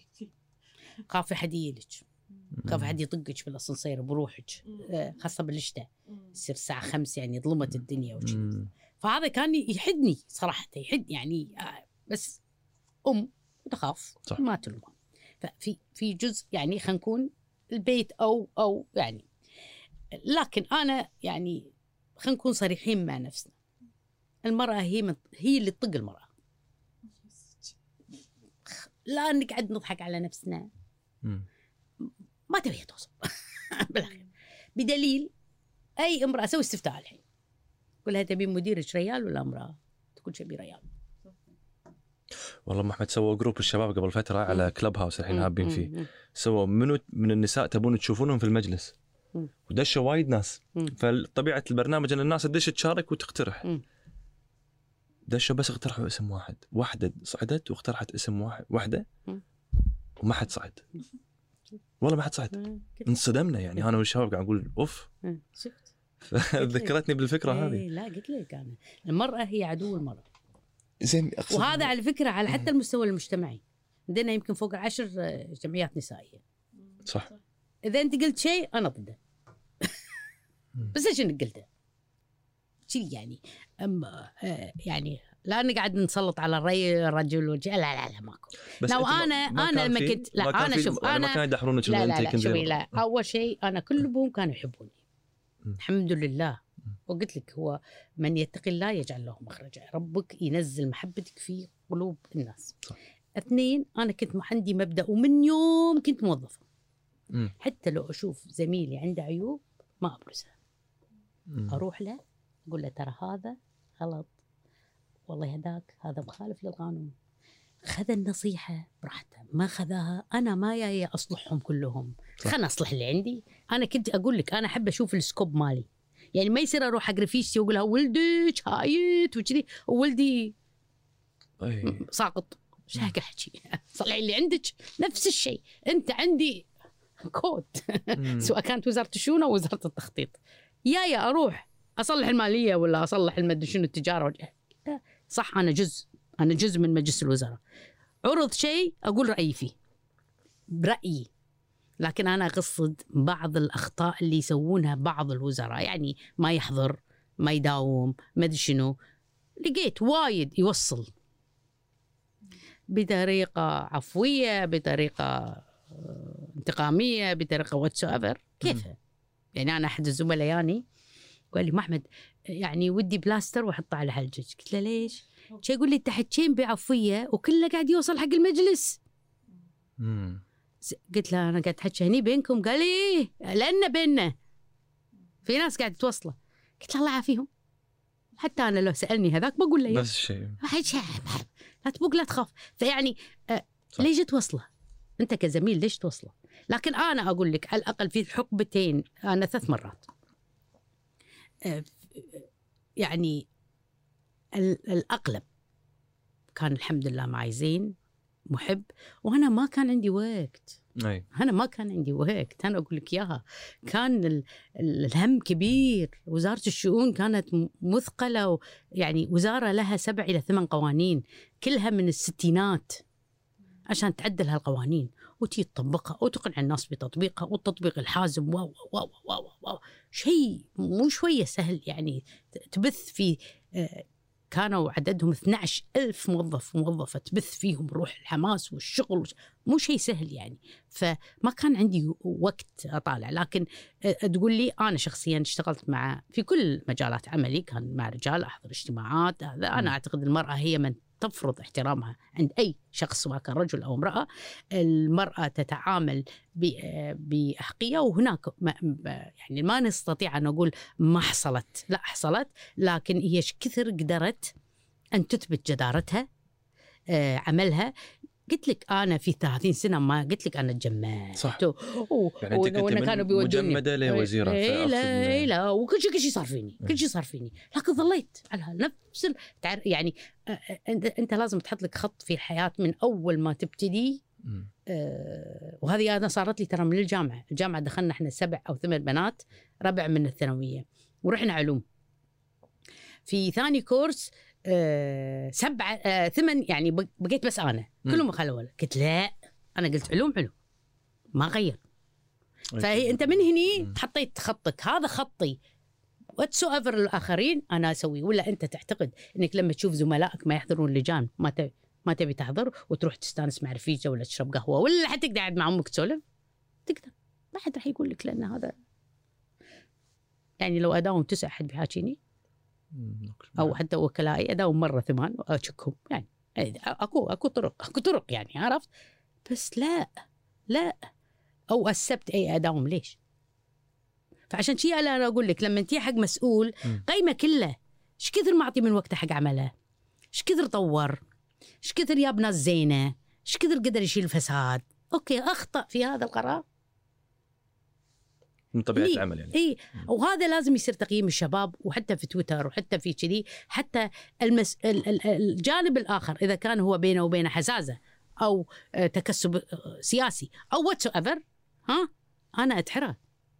خافي حد يجيلك، خاف حد يطقك بالاسانسير بروحك، خاصه بالشتاء يصير الساعه 5 يعني ظلمت الدنيا وكذي. فهذا كان يحدني صراحه، يحد يعني. بس وتخاف ما تلوم. ففي جزء يعني خلينا نكون البيت او يعني. لكن انا يعني خلينا نكون صريحين مع نفسنا، المراه هي اللي تطق المراه، لا نقعد نضحك على نفسنا. ما تبي توصل بالاخير. بدليل اي امراه، سوي استفتاء الحين قول لها تبي مديرك ريال ولا امراه، تقول شبي ريال. والله احمد سووا جروب الشباب قبل فتره على كلب هاوس الحين هابين فيه، سووا منو من النساء تبون تشوفونهم في المجلس، ودشوا وايد ناس. فطبيعه البرنامج ان الناس تدش تشارك وتقترح. دشوا بس اقترحوا اسم واحد، واحده صعدت واقترحت اسم واحده وما حد صعد. والله ما حد صعد. انصدمنا يعني انا والشباب قاعد اقول اوف. شفت ذكرتني بالفكره هذه. لا قلت لك انا المراه هي عدو المراه. زين وهذا على فكره على حتى المستوى المجتمعي عندنا يمكن فوق 10 جمعيات نسائيه. صح. اذا انت قلت شيء انا ضده. بس ايش انك قلته؟ شيء يعني يعني لا انا قاعد نسلط على الرأي الرجل لا ماكو. لو انا لما كنت لا انا شوف انا ما كانوا يدحرونك انه انت كنت لا اول شيء انا كل ابوهم كانوا يحبوني الحمد لله. وقلت لك هو من يتقي الله يجعل له مخرجا. ربك ينزل محبتك في قلوب الناس. صح. 2 انا كنت عندي مبدأ ومن يوم كنت موظفة حتى لو اشوف زميلي عنده عيوب ما ابرزها. اروح له اقول له ترى هذا غلط والله هداك هذا مخالف للقانون. خذ النصيحة براحته ما خذاها أنا ما جاي أصلحهم كلهم. خلنا أصلح اللي عندي. أنا كنت أقول لك أنا أحب أشوف السكوب مالي يعني ما يصير أروح حق رفيجتي وأقول لها ولدك هايت وكذي وولدي ساقط. ايش هيك احكي؟ صلحي اللي عندك نفس الشيء. أنت عندي كود سواء كانت وزارة الشؤون أو وزارة التخطيط يا أروح أصلح المالية ولا أصلح المدري شنو التجارة. صح أنا جزء من مجلس الوزراء. عرض شيء أقول رأيي فيه برأيي. لكن أنا أقصد بعض الأخطاء اللي يسوونها بعض الوزراء يعني ما يحضر ما يداوم ما أدري شنو. لقيت وايد يوصل بطريقة عفوية بطريقة انتقامية بطريقة whatsoever. كيف يعني أنا أحد الزملاء يعني قال لي ما أحمد يعني ودي بلاستر وأحطه على حلجك. قلت له ليش؟ شي يقول لي أنت حكين بعفوية وكله قاعد يوصل حق المجلس. قلت له أنا قاعد أحكي هني بينكم. قال لي لأن بيننا في ناس قاعد توصله. قلت له الله يعافيهم. حتى أنا لو سألني هذاك بقول له نفس الشيء. لا تبوق لا تخاف. فيعني ليش توصله أنت كزميل ليش توصله؟ لكن أنا أقول لك على الأقل في حقبتين أنا 3 مرات يعني الأغلب كان الحمد لله معي زين محب. وأنا ما كان عندي وقت. أنا ما كان عندي وقت. أنا أقول لك إياها كان الهم كبير. وزارة الشؤون كانت مثقلة يعني وزارة لها 7 إلى 8 قوانين كلها من الستينات عشان تعدل هالقوانين وتي تطبقها وتقنع الناس بتطبيقها والتطبيق الحازم واو واو واو واو شيء مو شوية سهل يعني تبث في كانوا عددهم 12,000 موظف وموظفة تبث فيهم روح الحماس والشغل مو شيء سهل يعني. فما كان عندي وقت أطالع. لكن تقول لي أنا شخصيا اشتغلت في كل مجالات عملي كان مع رجال أحضر اجتماعات. أنا أعتقد المرأة هي من تفرض احترامها عند أي شخص سواء كان رجل أو امرأة. المرأة تتعامل بأحقية وهناك يعني ما نستطيع أن نقول ما حصلت لا حصلت. لكن هي كثر قدرت أن تثبت جدارتها عملها. قلت لك أنا في 30 سنة ما قلت لك أنا تجمعت صح. يعني أنت كانوا مجمدة لوزيرة. لا وكل شيء صار فيني كل شيء صار فيني. لكن ظليت على نفس يعني أنت لازم تحط لك خط في الحياة من أول ما تبتدي. وهذه أنا صارت لي ترى من الجامعة دخلنا إحنا 7 أو 8 بنات ربع من الثانوية ورحنا علوم. في ثاني كورس 7 8 يعني بقيت بس أنا كلهم خلوا. قلت لا أنا قلت علوم ما غير. فهي أنت من هني حطيت خطك هذا خطي whatsoever الآخرين أنا أسوي. ولا أنت تعتقد أنك لما تشوف زملائك ما يحضرون لجان ما تبي تحضر وتروح تستانس مع رفيجة ولا تشرب قهوة ولا حتى تقعد مع أمك تسولف تقدر ما حد راح يقول لك لأن هذا يعني لو أداوم 9 حد بيحاكيني أو حتى وكلائي أداوم مرة 8 وأشكهم يعني أكو طرق يعني عرفت. بس لا أو السبت أي أداوم ليش. فعشان شيء أنا أقول لك لما أنتي حق مسؤول قيمة كله إيش كثر معطي من وقته حق عمله إيش كثر طور إيش كثر يا ناس زينة إيش كثر قدر يشيل الفساد. أوكي أخطأ في هذا القرار من طبيعة العمل يعني. وهذا لازم يصير تقييم الشباب وحتى في تويتر وحتى في كذي حتى الجانب الآخر إذا كان هو بينه وبين حزازة أو تكسب سياسي أو whatsoever ها أنا أتحرى.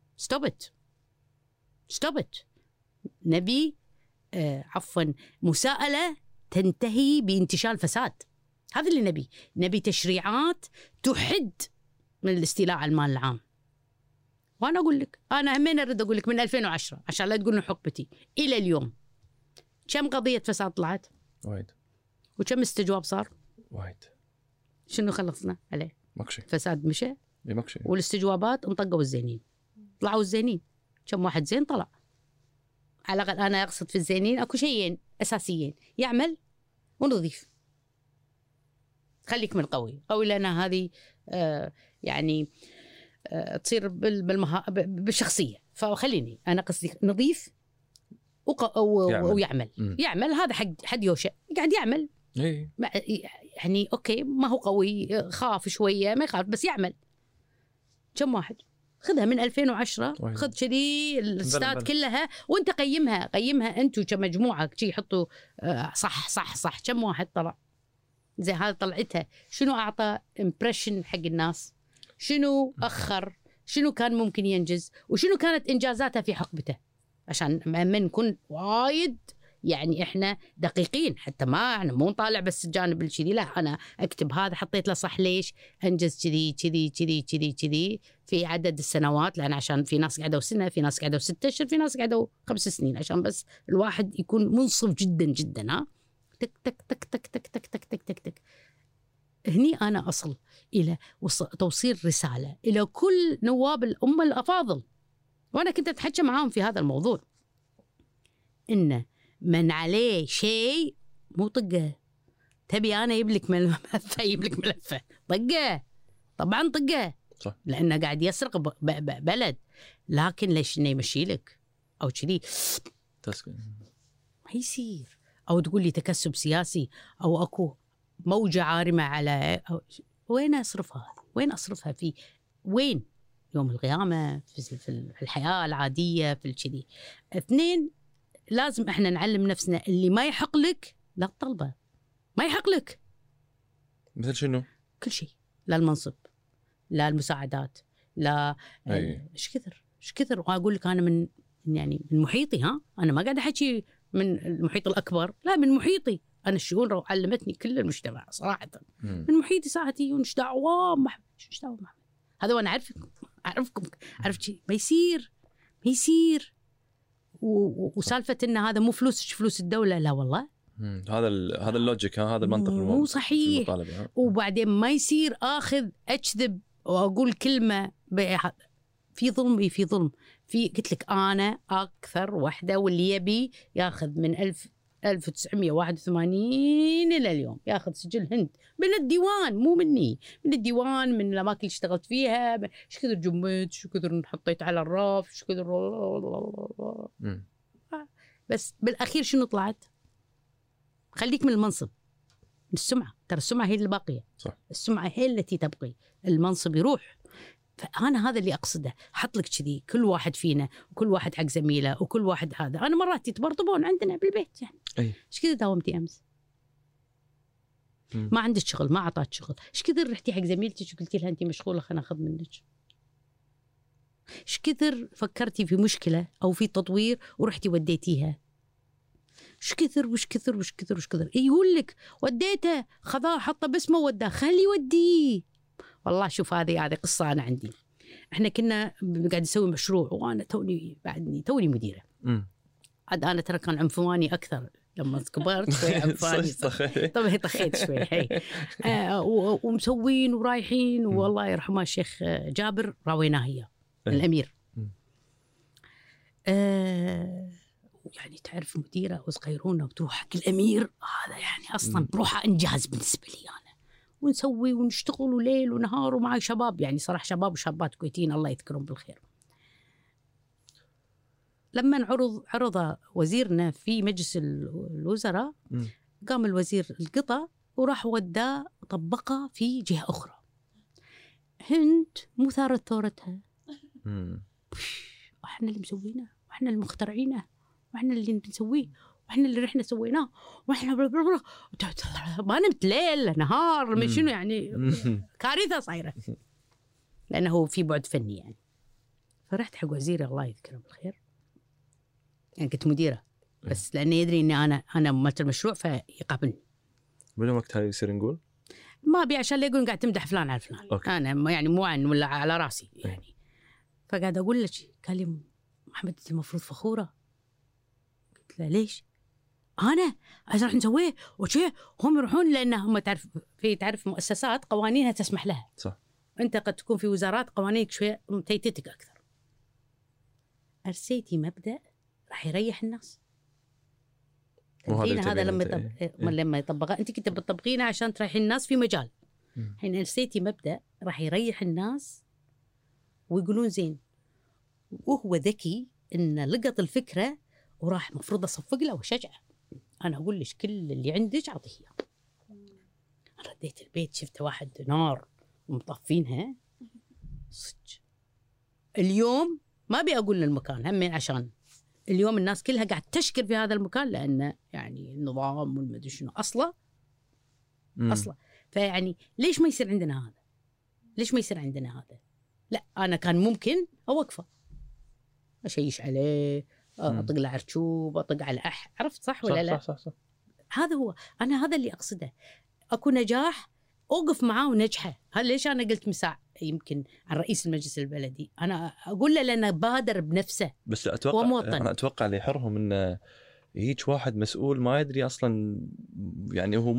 ستوبت. نبي عفوا مساءلة تنتهي بانتشال الفساد. هذا اللي نبي تشريعات تحد من الاستيلاء على المال العام. وأنا أقول لك، أنا همين أريد أقول لك من 2010 عشان لا تقولون حقبتي إلى اليوم كم قضية فساد طلعت؟ وايد. وكم استجواب صار؟ وايد. شنو خلصنا عليه؟ مكشي. فساد مشى. مكشي. والاستجوابات انطقوا الزينين، طلعوا الزينين. كم واحد زين طلع؟ على الأقل أنا أقصد في الزينين أكو شيئين أساسيين، يعمل ونضيف. خليك من القوي لأن هذه يعني تصير بالشخصية. فخليني أنا قصدي نظيف ويعمل. يعمل هذا حد يوشع قاعد يعمل. يعني أوكي ما هو قوي، خاف شوية ما يخاف بس يعمل. كم واحد خذها من 2010 خذ كذي الاستاد كلها وانت قيمها انتم كمجموعة شي يحطوا صح كم واحد طلع زي هذا طلعتها. شنو أعطى إمبريشن حق الناس؟ شنو أخر؟ شنو كان ممكن ينجز؟ وشنو كانت إنجازاتها في حقبته؟ عشان ما نكون وايد يعني إحنا دقيقين، حتى ما أنا مو نطالع بس الجانب الشذي، لا أنا أكتب هذا حطيت له صح ليش أنجز كذي في عدد السنوات، لأن عشان في ناس قعدوا سنة، في ناس قعدوا 6 أشهر، في ناس قعدوا 5 سنين، عشان بس الواحد يكون منصف جدا. ها تك تك تك تك تك تك تك تك تك تك. هني أنا أصل إلى توصيل رسالة إلى كل نواب الأمة الأفاضل، وأنا كنت أتحكى معاهم في هذا الموضوع، إن من عليه شيء مو طقه. تبي أنا يبلك ملفة طقه، طبعا طقه صح. لأنه قاعد يسرق بلد، لكن ليش إنه يمشي لك أو كذي ما يصير. أو تقول لي تكسب سياسي أو أكو موجة عارمة على وين أصرفها؟ وين أصرفها في وين؟ يوم القيامة، في الحياة العادية، في الكذي. 2 لازم إحنا نعلم نفسنا اللي ما يحق لك لا تطلبه. ما يحق لك مثل شنو؟ كل شيء، لا المنصب لا المساعدات لا إيش كثر. وأقول لك أنا من محيطي، ها أنا ما قاعد أحكي من المحيط الأكبر، لا من محيطي أنا. الشؤون علمتني كل المجتمع صراحة. من محيطي ساعتي ونش دعوة محمد، هذا وأنا أعرفكم عرفت شيء ما يصير. وسالفة إن هذا مو فلوس الدولة، لا والله. هذا اللوجيك، هذا المنطق مو صحيح. وبعدين ما يصير آخذ أكذب وأقول كلمة في ظلم. في قلت لك أنا أكثر وحدة، واللي يبي ياخذ من 1981 إلى اليوم ياخذ سجل هند من الديوان، مو مني، من الديوان، من الأماكن اللي اشتغلت فيها، شو كثر جمت، شو كثر حطيت على الرف، شو كثر. بس بالأخير شنو طلعت؟ خليك من المنصب، السمعة. ترى السمعة هي اللي باقية. صح. السمعة هي التي تبقي، المنصب يروح. فأنا هذا اللي أقصده، حط لك كذي كل واحد فينا وكل واحد حق زميله وكل واحد هذا. أنا مرات يتبرطبون عندنا بالبيت يعني إيش كذا داومتي أمس؟ ما عندك شغل، ما عطاك شغل، إيش كثر رحتي حق زميلتك وقلتي لها أنت مشغولة خلنا ناخذ منك؟ إيش كثر فكرتي في مشكلة أو في تطوير ورحتي وديتيها؟ إيش كثر يقول لك وديته، خذاه حطه باسمه وداه، خلي وديه. والله شوف هذه قصة أنا عندي. إحنا كنا قاعد نسوي مشروع وأنا توني مديرة. عاد أنا ترى كان عنفواني أكثر لما كبرت شوي. عنفواني طبعا طخيت شوي ومسوين ورايحين. والله يرحمه الشيخ جابر راويناه هي الأمير. يعني تعرف مديرة وصغيرونة وتروح حق الأمير، هذا يعني أصلا روحه إنجاز بالنسبة لي أنا. ونسوي ونشتغل وليل ونهار، ومعي شباب يعني صراحة شباب وشابات كويتين الله يذكرهم بالخير. لما عرض وزيرنا في مجلس الوزراء، قام الوزير القطع وراح وداه طبقه في جهة أخرى. هند مو ثارت ثورتها، وإحنا اللي مسوينه، وإحنا اللي مخترعينه، وإحنا اللي بنسويه، وإحنا اللي رحنا سويناه، وإحنا ما نمت ليل نهار. شنو يعني كارثة صايرة. لأنه في بعد فني يعني. فرحت حق وزيري الله يذكره بالخير، يعني كنت مديرة بس لأنه يدري إني أنا ممثل المشروع فيقابلني. من وقتها يصير نقول ما أبي عشان لا يقولون قاعد تمدح فلان على فلان. أوكي. أنا يعني مو عن ولا على راسي يعني. فقاعد أقول لك قال لي محمد أنت المفروض فخورة. قلت له ليش؟ أنا راح نسويه وشيء هم يروحون لأنهم تعرف مؤسسات قوانينها تسمح لها. صح. أنت قد تكون في وزارات قوانينك شوية متيتتك أكثر. أرسيتي مبدأ راح يريح الناس. هذا لما يطبقها أنت كنت بتطبقينه عشان تريحين الناس في مجال. حين أرسيتي مبدأ راح يريح الناس ويقولون زين، وهو ذكي إنه لقط الفكرة وراح مفروض أصفق له وشجعه. أنا أقول لك كل اللي عندك أعطيه. رديت البيت شفت واحد نار ومطفينها صدق. اليوم ما أبي أقول للمكان همين عشان اليوم الناس كلها قاعد تشكر في هذا المكان لأنه يعني النظام والمدري شنو أصله. فيعني ليش ما يصير عندنا هذا؟ ليش ما يصير عندنا هذا؟ لا أنا كان ممكن أوقفه أشيش عليه أطق له عرشوب أطق على عرفت صح ولا لا؟ صح. هذا هو أنا هذا اللي أقصده. أكو نجاح أوقف معاه ونجحه. هل ليش أنا قلت مساع يمكن عن رئيس المجلس البلدي؟ أنا أقول له لأنه بادر بنفسه. بس أنا أتوقع اللي يحرهم إنه يجيك واحد مسؤول ما يدري أصلا، يعني هو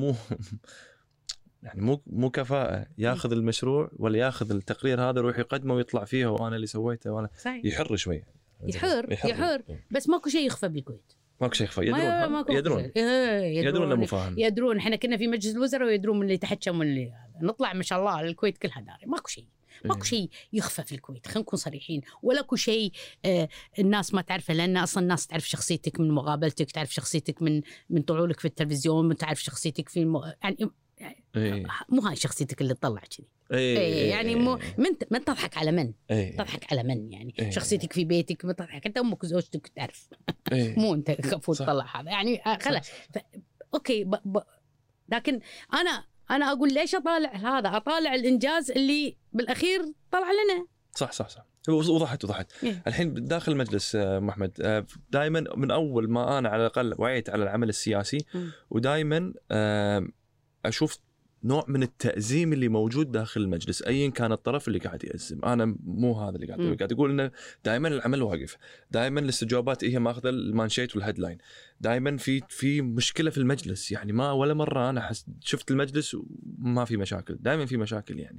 مو كفاءة ياخذ المشروع ولا ياخذ التقرير هذا يروح يقدمه ويطلع فيه وأنا اللي سويته وأنا يحر شوية. يحر بس ماكو شيء يخفى بالكويت. ماكو شيء يخفى. يدرون المفاهيم. يدرون احنا كنا في مجلس الوزراء ويدرون من اللي تحكى من اللي نطلع ما شاء الله الكويت كلها داري. ماكو شيء يخفى في الكويت. خلينا نكون صريحين. ولا كل شيء الناس ما تعرفه، لان اصلا الناس تعرف شخصيتك من مقابلتك، تعرف شخصيتك من طلوعك في التلفزيون، تعرف شخصيتك في يعني مو هاي شخصيتك اللي تطلع كذي. يعني مو من تضحك على من تضحك على من يعني شخصيتك في بيتك ما تضحك انت امك وزوجتك تعرف. مو انت كفو تطلع هذا يعني خلاص اوكي لكن انا اقول ليش اطالع هذا؟ اطالع الانجاز اللي بالاخير طلع لنا. صح وضحت الحين داخل المجلس محمد دائما من اول ما انا على الاقل وعيت على العمل السياسي ودائما اشوف نوع من التأزيم اللي موجود داخل المجلس ايا كان الطرف اللي قاعد يأزم. انا مو هذا اللي قاعد اقول انه دائما العمل واقف، دائما الاستجوابات هي ماخذه المانشيت والهيدلاين، دائما في مشكله في المجلس. يعني ما ولا مره انا شفت المجلس وما في مشاكل، دائما في مشاكل. يعني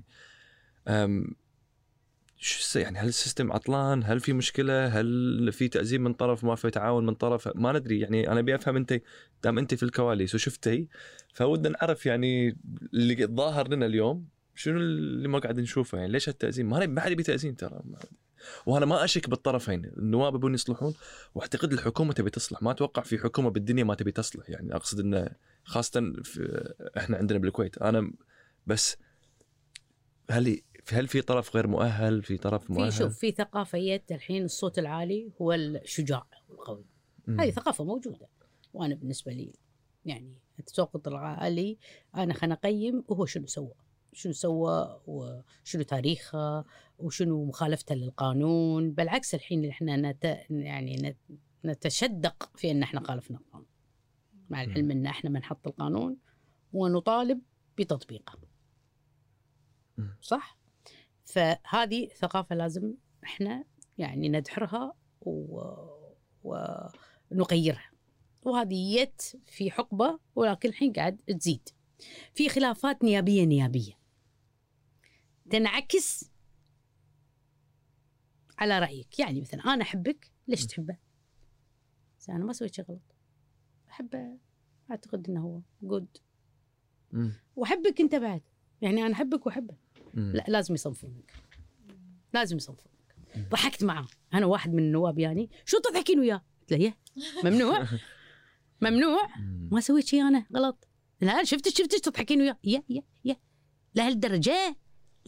يعني هل السيستم عطلان؟ هل في مشكله؟ هل في تأزيم من طرف؟ ما في تعاون من طرف؟ ما ندري. يعني انا ابي افهم انت دام انت في الكواليس وشفتي، فودنا نعرف يعني اللي ظاهر لنا اليوم شنو اللي ما قاعد نشوفه. يعني ليش التأزيم؟ ما حد يبي تأزيم ترى. وانا ما اشك بالطرفين، النواب يبون يصلحون واعتقد الحكومه تبي تصلح. ما اتوقع في حكومه بالدنيا ما تبي تصلح. يعني اقصد انه خاصه احنا عندنا بالكويت. انا بس هل في طرف غير مؤهل؟ في طرف مؤهل؟ في ثقافية الحين الصوت العالي هو الشجاع والقوي. هذه ثقافة موجودة. وأنا بالنسبة لي يعني الصوت العالي أنا خلنا أقيم وهو شنو سوى وشنو تاريخه وشنو مخالفته للقانون. بالعكس الحين اللي احنا يعني نتشدق في أن احنا خالفنا القانون، مع العلم أن احنا بنحط القانون ونطالب بتطبيقه. صح؟ فهذه ثقافة لازم احنا يعني ندحرها ونغيرها. وهذه جت في حقبة ولكن الحين قاعد تزيد. في خلافات نيابية تنعكس على رأيك. يعني مثلا أنا أحبك، ليش تحبه؟ أنا ما سويت شيء غلط، أحبه، أعتقد أنه هو جود، وأحبك أنت بعد. يعني أنا أحبك وأحبه. لا لازم يصنفونك. ضحكت معه أنا واحد من النواب يعني شو تضحكين وياه؟ قلت له ممنوع ما سويت شيء أنا غلط. لا شفتش تضحكين وياه يا لهالدرجة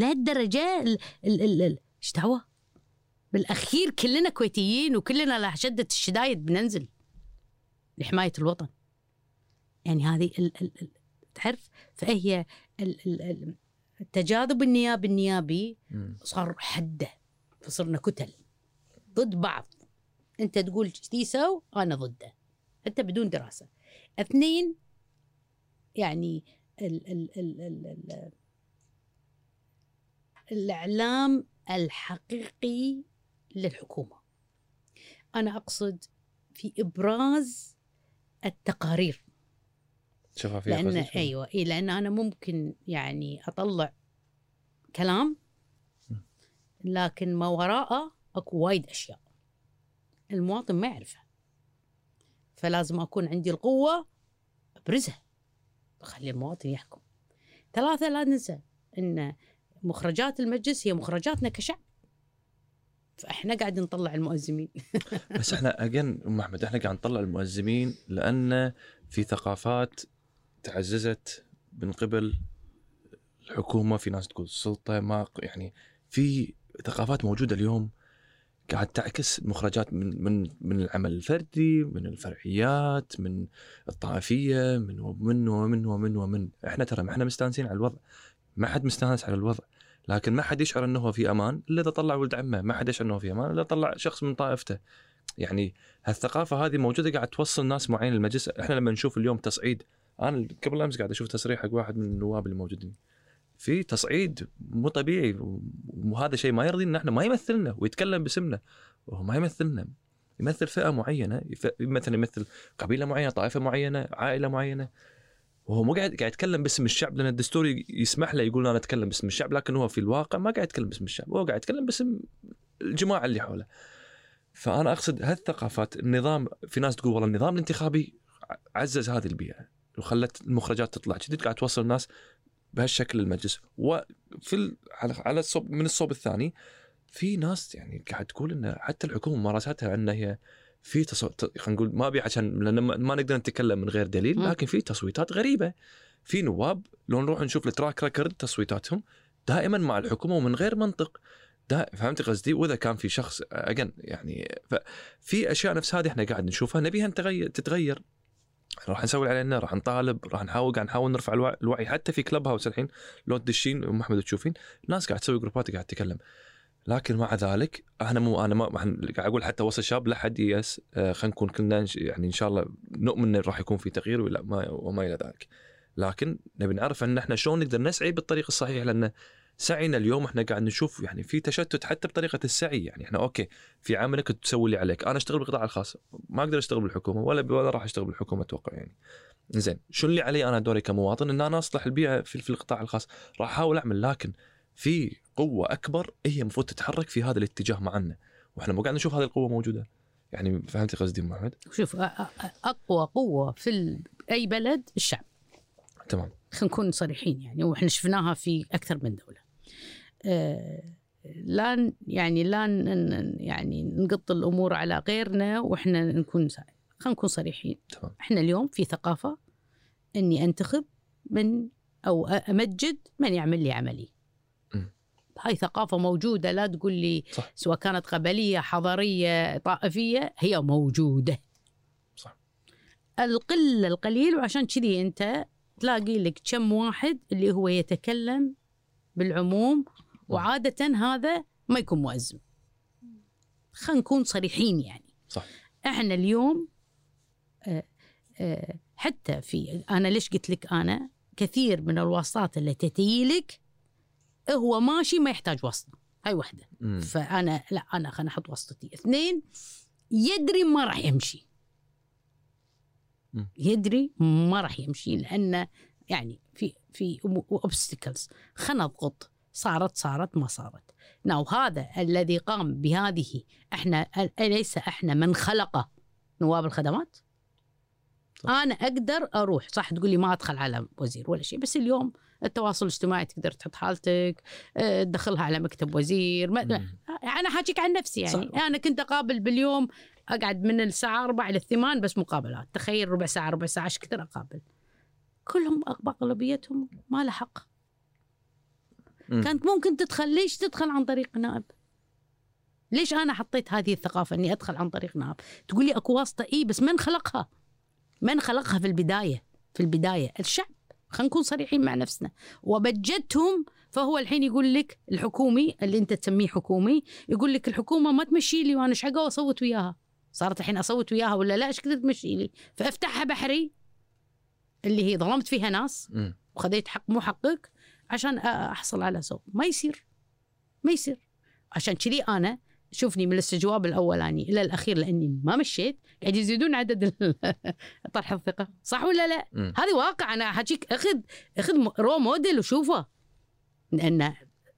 ايش دعوة؟ بالأخير كلنا كويتيين وكلنا على شدة الشدايد بننزل لحماية الوطن. يعني هذه تعرف فهي التجاذب النيابي صار حده، فصرنا كتل ضد بعض. أنت تقول تيسو أنا ضده حتى بدون دراسة. 2 يعني الإعلام الحقيقي للحكومة، أنا أقصد في إبراز التقارير شفافية. لأن أيوة لأن أنا ممكن يعني أطلع كلام لكن ما وراءه أكو وايد أشياء المواطن ما يعرفها، فلازم أكون عندي القوة أبرزها أخلي المواطن يحكم. 3 لا ننسى أن مخرجات المجلس هي مخرجاتنا كشعب، فإحنا قاعد نطلع المؤزمين. بس إحنا أم أحمد إحنا قاعد نطلع المؤزمين لأن في ثقافات تعززت من قبل الحكومة، في ناس تقول السلطة، ما يعني في ثقافات موجودة اليوم قاعد تعكس مخرجات من العمل الفردي، من الفرعيات، من الطائفية، من احنا ترى ما احنا مستانسين على الوضع، ما حد مستانس على الوضع، لكن ما حد يشعر انه هو في امان الا اذا طلع ولد عمه، ما حد يشعر انه في امان الا طلع شخص من طائفته. يعني هالثقافة هذه موجودة قاعد توصل ناس معين المجلس. احنا لما نشوف اليوم تصعيد، انا قبل امس قاعد اشوف تصريح حق واحد من النواب اللي موجودين في تصعيد مو طبيعي، وهذا شيء ما يرضي ان احنا ما يمثلنا ويتكلم باسمنا، وهو ما يمثلنا، يمثل فئة معينة، مثلا يمثل قبيلة معينة، طائفة معينة، عائلة معينة، وهو مو قاعد يتكلم باسم الشعب، لأن الدستور يسمح له يقول أنا أتكلم باسم الشعب، لكن هو في الواقع ما قاعد يتكلم باسم الشعب، هو قاعد يتكلم باسم الجماعة اللي حوله. فأنا أقصد هالثقافات، النظام، في ناس تقول والله النظام الانتخابي عزز هذه البيئة وخلت المخرجات تطلع كذي، قاعد توصل الناس بهالشكل المجلس. وفي على الصوب من الصوب الثاني في ناس يعني قاعد تقول ان حتى الحكومه ممارساتها ان هي في خلينا نقول ما ابي عشان لان ما نقدر نتكلم من غير دليل، لكن في تصويتات غريبه، في نواب لو نروح نشوف التراك ريكورد تصويتاتهم دائما مع الحكومه ومن غير منطق. فهمت قصدي؟ واذا كان في شخص يعني في اشياء نفس هذه احنا قاعد نشوفها نبيها تتغير. راح نسوي علينا، راح نطالب، راح نحاول نرفع الوعي. حتى في كلب هاوس الحين لو تدشين ام احمد تشوفين ناس قاعد تسوي جروبات قاعد تتكلم، لكن مع ذلك انا ما قاعد اقول حتى وسط الشباب لا حد ييأس. خلينا نكون كلنا يعني ان شاء الله نؤمن انه راح يكون في تغيير وما الى ذلك، لكن نبي نعرف ان احنا شلون نقدر نسعي بالطريق الصحيح، لان سعينا اليوم احنا قاعد نشوف يعني في تشتت حتى بطريقه السعي. يعني احنا اوكي في عملك تسوي اللي عليك، انا اشتغل بالقطاع الخاص ما اقدر اشتغل بالحكومه ولا راح اشتغل بالحكومه اتوقع. يعني زين شو اللي علي انا دوري كمواطن؟ ان انا اصلح البيئه في القطاع الخاص، راح احاول اعمل، لكن في قوه اكبر هي المفروض تتحرك في هذا الاتجاه معنا، واحنا مو قاعد نشوف هذه القوه موجوده. يعني فهمت قصدي محمد؟ شوف اقوى قوه في اي بلد الشعب. تمام، خلينا نكون صريحين يعني، واحنا شفناها في اكثر من دوله. لا يعني نقط الامور على غيرنا واحنا خلينا نكون صريحين. تمام. احنا اليوم في ثقافه اني انتخب من او امجد من يعمل لي عملي. هاي ثقافه موجوده، لا تقول لي صح. سواء كانت قبليه حضاريه طائفيه، هي موجوده. صح. القليل، وعشان كذي انت تلاقي لك كم واحد اللي هو يتكلم بالعموم، وعادة هذا ما يكون مؤزم. خلينا نكون صريحين يعني. صح. احنا اليوم حتى انا ليش قلت لك انا كثير من الواسطات اللي تتيلك هو ماشي ما يحتاج واسطة، هاي واحدة. فانا لا، انا خلينا احط واسطتي. 2 يدري ما راح يمشي، يدري ما راح يمشي، لأن يعني في obstacles، خلنا نضغط، صارت ما صارت. وهذا الذي قام بهذه، احنا ليس احنا من خلقه نواب الخدمات. صح. انا اقدر اروح، صح تقول لي ما ادخل على وزير ولا شيء، بس اليوم التواصل الاجتماعي تقدر تحط حالتك تدخلها على مكتب وزير. انا حاجيك عن نفسي يعني. صح. انا كنت اقابل باليوم اقعد من الساعه 4 إلى 8 بس مقابلات، تخيل ربع ساعه ايش كثر اقابل. كلهم اغلبيتهم ما له حق. كانت ممكن تدخل، ليش تدخل عن طريق نائب؟ ليش انا حطيت هذه الثقافه اني ادخل عن طريق نائب؟ تقول لي اكو واسطه، بس من خلقها في البدايه الشعب. خلينا نكون صريحين مع نفسنا. وبجتهم، فهو الحين يقول لك الحكومي اللي انت تسميه حكومي، يقول لك الحكومه ما تمشي لي وانا ايش حقه واصوت وياها. صارت الحين اصوت وياها ولا لا؟ ايش كثر تمشي لي؟ فافتحها بحري اللي هي ظلمت فيها ناس وخذيت حق مو حقك عشان احصل على صوت. ما يصير، ما يصير. عشان كذي انا شوفني من الاستجواب الاولاني الى الاخير، لاني ما مشيت قاعد يزيدون عدد طرح الثقه. صح ولا لا؟ هذه واقع. انا احكيك اخذ رو موديل وشوفه، لان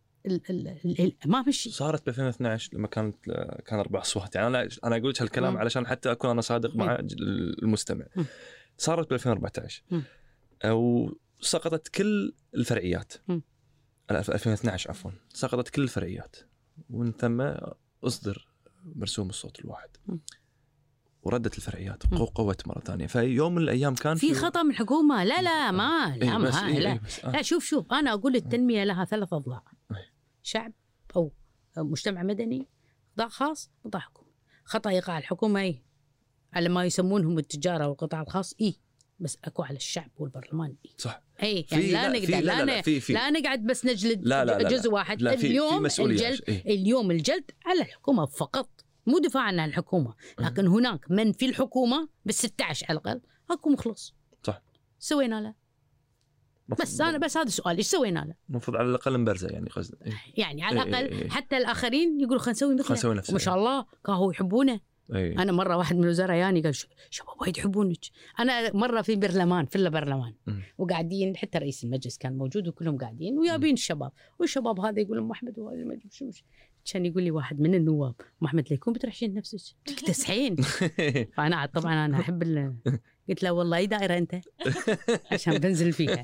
ما مشي. صارت ب 2012 لما كان 4 أصوات. يعني انا اقول لك هالكلام علشان حتى اكون انا صادق مع المستمع. صارت ب 2014 وسقطت كل الفرعيات. 2012 عفوا، سقطت كل الفرعيات، ومن ثم اصدر مرسوم الصوت الواحد وردت الفرعيات قوت مرة ثانية. فيوم من الأيام كان في خطأ من الحكومة. لا ما لا شوف أنا أقول التنمية لها 3 أضلاع: شعب أو مجتمع مدني، قطاع خاص، قطاع حكومي. خطأ يقع الحكومة على ما يسمونهم التجارة والقطاع الخاص بس أكو على الشعب والبرلمان صح. يعني لا نقدر لا نقعد بس نجلد جزء واحد. اليوم اليوم الجلد على الحكومة فقط، مو دفاع عن الحكومة، لكن هناك من في الحكومة بال16 على الأقل أكو مخلص. صح. سوينا له بس أنا بس هذا سؤال، إيش سوينا له؟ المفروض على الأقل نبرزه يعني قصد يعني على الأقل حتى الآخرين يقولوا خلينا نسوي مثله. وما شاء الله كانوا يحبونه. أنا مرة واحد من الوزراء يعني قال شباب وايد يحبونك. أنا مرة في برلمان وقاعدين، حتى رئيس المجلس كان موجود وكلهم قاعدين ويابين الشباب، والشباب هذا يقول أم أحمد وهذا ما أدري شو. كان يقول لي واحد من النواب: أم أحمد ليكون بترحشين نفسك تكتسحين. فأنا طبعا أنا أحب قلت له والله دائرة أنت عشان بنزل فيها.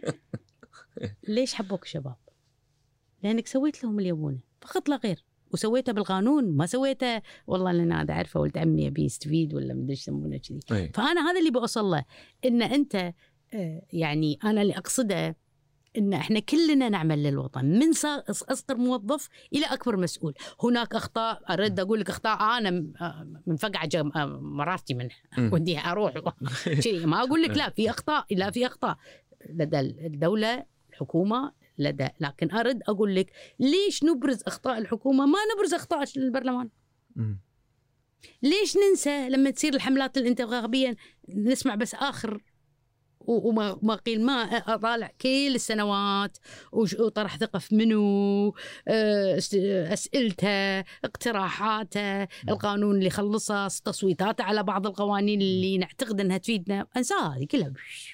ليش حبوك شباب؟ لأنك سويت لهم اللي يبونه فقط لا غير، وسويته بالقانون، ما سويته والله لأن هذا عارفه ولد عمي أبي يستفيد ولا مدري ايش يسمونه كذي. فأنا هذا اللي بوصل له، إن أنت يعني أنا اللي أقصده إن إحنا كلنا نعمل للوطن، من أصغر موظف إلى أكبر مسؤول. هناك أخطاء، أرد أقول لك أخطاء أنا من فقعة مرارتي منها ودي أروح شيء، ما أقول لك لا في أخطاء، لا في أخطاء لدى الدولة الحكومة لكن أرد أقول لك ليش نبرز أخطاء الحكومة ما نبرز أخطاء البرلمان؟ ليش ننسى لما تصير الحملات الانتخابية نسمع بس آخر وما قيل ما أطالع كل السنوات وطرح ثقة في منو، أسئلته، اقتراحاته، القانون اللي خلصه، تصويتاته على بعض القوانين اللي نعتقد أنها تفيدنا، أنساها هذه كلها.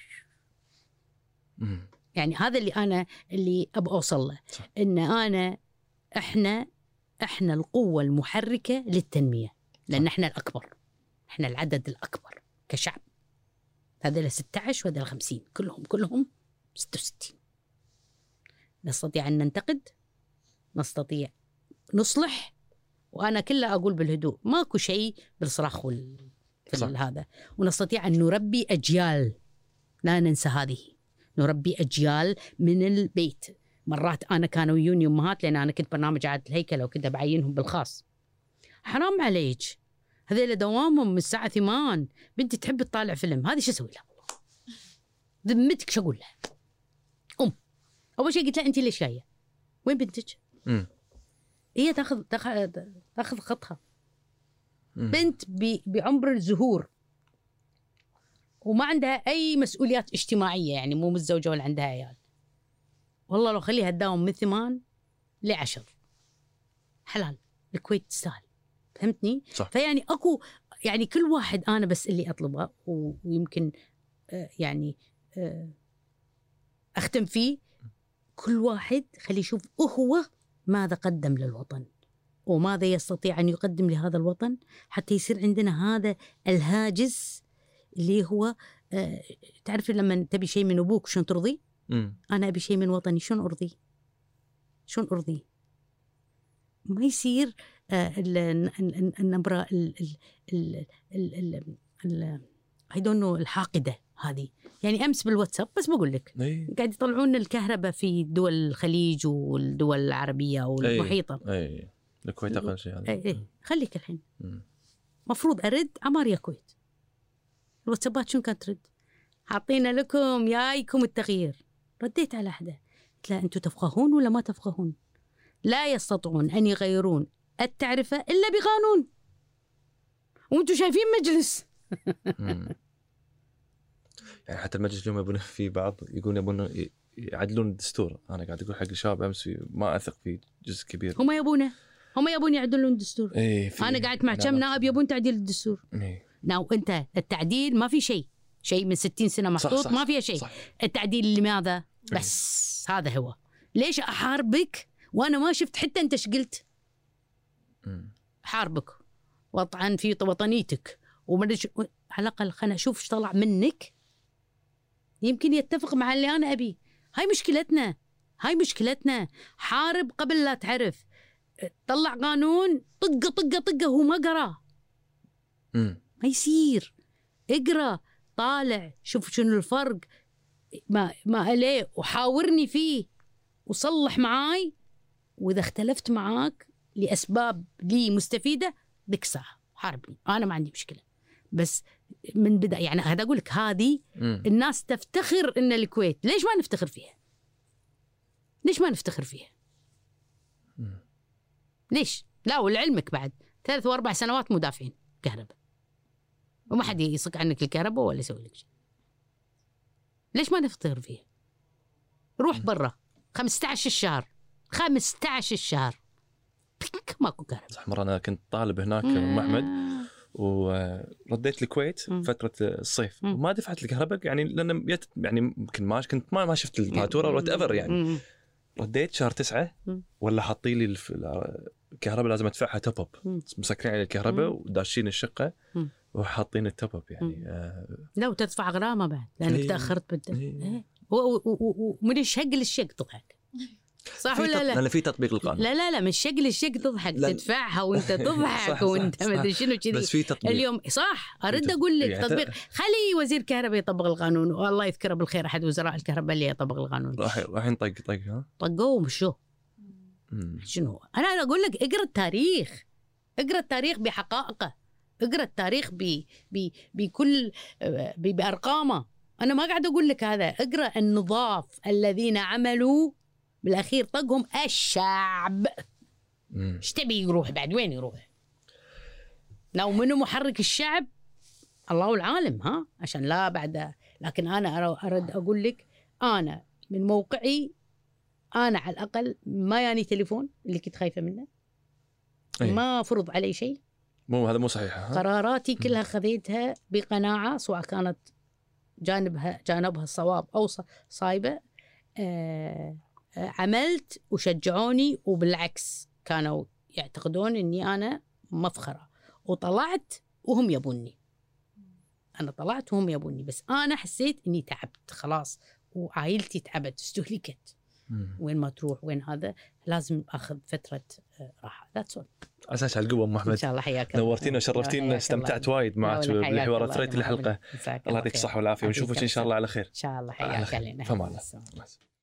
يعني هذا اللي أبغى أوصل له، إن إحنا القوة المحركة للتنمية، لأن إحنا الأكبر، إحنا العدد الأكبر كشعب. هذا 16 وهذا 50 كلهم 66. نستطيع أن ننتقد، نستطيع نصلح، وأنا كله أقول بالهدوء، ماكو شيء بالصراخ هذا. ونستطيع أن نربي أجيال، لا ننسى هذه، نربي أجيال من البيت. مرات أنا كانوا يوني أمهات، لأن أنا كنت برنامج عادة الهيكل وكنت بعينهم بالخاص. حرام عليك، هذول دوامهم من الساعة 8، بنتي تحب تطالع فيلم، هذه شو أسوي لها؟ ذمتك شو أقول لها؟ أول شيء قلت لها أنت ليش جاية؟ وين بنتك؟ هي تاخذ خطها. بنت بعمر الزهور وما عندها أي مسؤوليات اجتماعية، يعني مو متزوجة ولا عندها عيال. والله لو خليها تداوم من 8 ل10 حلال، الكويت تستاهل. فهمتني؟ صح. فيعني أكو يعني كل واحد، أنا بس اللي أطلبه ويمكن يعني أختم فيه، كل واحد خلي يشوف هو ماذا قدم للوطن وماذا يستطيع أن يقدم لهذا الوطن، حتى يصير عندنا هذا الهاجس اللي هو تعرف لما تبي شيء من أبوك شلون ترضي؟ أنا أبي شيء من وطني شلون أرضي؟ شلون أرضي؟ ما يصير النبرة I don't know الحاقدة هذه. يعني أمس بالواتساب بس بقول لك قاعد يطلعون الكهرباء في دول الخليج والدول العربية والمحيطة. الكويت أقل شيء هذا. خليك الحين مفروض أرد عمار يا كويت، الواتسابات شو كانت ترد؟ حاطين لكم جايكم التغيير. رديت على أحده قلت له أنتم تفقهون ولا ما تفقهون؟ لا يستطيعون أن يغيرون التعرفة إلا بقانون، وأنتم شايفين مجلس. يعني حتى المجلس اليوم يبون في بعض يقولون يبون يعدلون الدستور. أنا قاعد أقول حق الشباب أمس ما أثق في جزء كبير. هم يبون يعدلون الدستور. أنا قاعد مع كم نائب يبون تعديل الدستور. ناو أنت التعديل ما في شيء من 60 سنة محطوط، ما فيها شيء. التعديل لماذا؟ بس هذا هو. ليش أحاربك وأنا ما شفت حتى أنت ايش قلت؟ حاربك وطعن في وطنيتك ومدري على الأقل خلنا أشوف ايش طلع منك، يمكن يتفق مع اللي أنا أبي. هاي مشكلتنا. حارب قبل لا تعرف. طلع قانون طقه هو ما قرأ. ما يصير. اقرأ، طالع، شوف شنو الفرق ما عليه وحاورني فيه وصلح معاي، وإذا اختلفت معاك لأسباب لي مستفيدة ذيك ساعة حاربني، أنا ما عندي مشكلة. بس من بدأ يعني هذا أقول لك هذه الناس تفتخر إن الكويت، ليش ما نفتخر فيها؟ ليش؟ لا ولعلمك بعد 3 و4 سنوات مدافعين كهرباء وما حد يصك عنك الكهرباء ولا يسوي لك شيء. ليش ما نفتخر فيها؟ روح برا 15 الشهر ماكو كهرباء. صح. مرة أنا كنت طالب هناك أم أحمد ورديت الكويت فترة الصيف وما دفعت الكهرباء يعني لأن يعني يمكن ما شفت الفاتورة ولا تأفر يعني. رديت شهر 9 ولا حاطين لي الكهرباء لازم أدفعها توب أب، مسكرين على الكهرباء وداشين الشقة وحاطين التوب أب يعني. لا وتدفع غرامة بعد لأنك تأخرت بالدفع. ومن الشق للشق تضحك. صح ولا لا؟ لأن في تطبيق القانون. لا من الشق للشق تضحك، تدفعها وانت تضحك وانت ما ادري شنو كذي. بس في تطبيق اليوم صح. ارد اقول لك يعني تطبيق. خلي وزير الكهرباء يطبق القانون، والله يذكره بالخير احد وزراء الكهرباء اللي يطبق القانون. راح طق ها طقوه ومشوا. شنو انا اقول لك؟ اقرا التاريخ بحقائقه، اقرا التاريخ بكل بارقامه. انا ما قاعد اقول لك هذا. اقرا النضاف الذين عملوا بالأخير طقهم الشعب. ايش تبي يروح بعد؟ وين يروح؟ لو منو محرك الشعب الله العالم ها عشان لا بعد. لكن أنا أرد أقول لك أنا من موقعي أنا على الأقل ما يعني تليفون اللي كنت خايفة منه. ما فرض علي شيء. هذا مو صحيح. قراراتي كلها خذيتها بقناعة سواء كانت جانبها الصواب أو صايبة. عملت وشجعوني وبالعكس كانوا يعتقدون أني أنا مفخرة، وطلعت وهم يبوني. بس أنا حسيت أني تعبت خلاص وعائلتي تعبت استهلكت. وين ما تروح وين هذا لازم أخذ فترة راحة. That's all. أساس على القوة أم أحمد. إن شاء الله حياك الله. نورتينا وشرفتينا، استمتعت وايد معك بالحوار. أثريت لي الحلقة. الله يعطيك الصحة والعافية ونشوفك إن شاء الله على خير. إن شاء الله حياك. فما الله.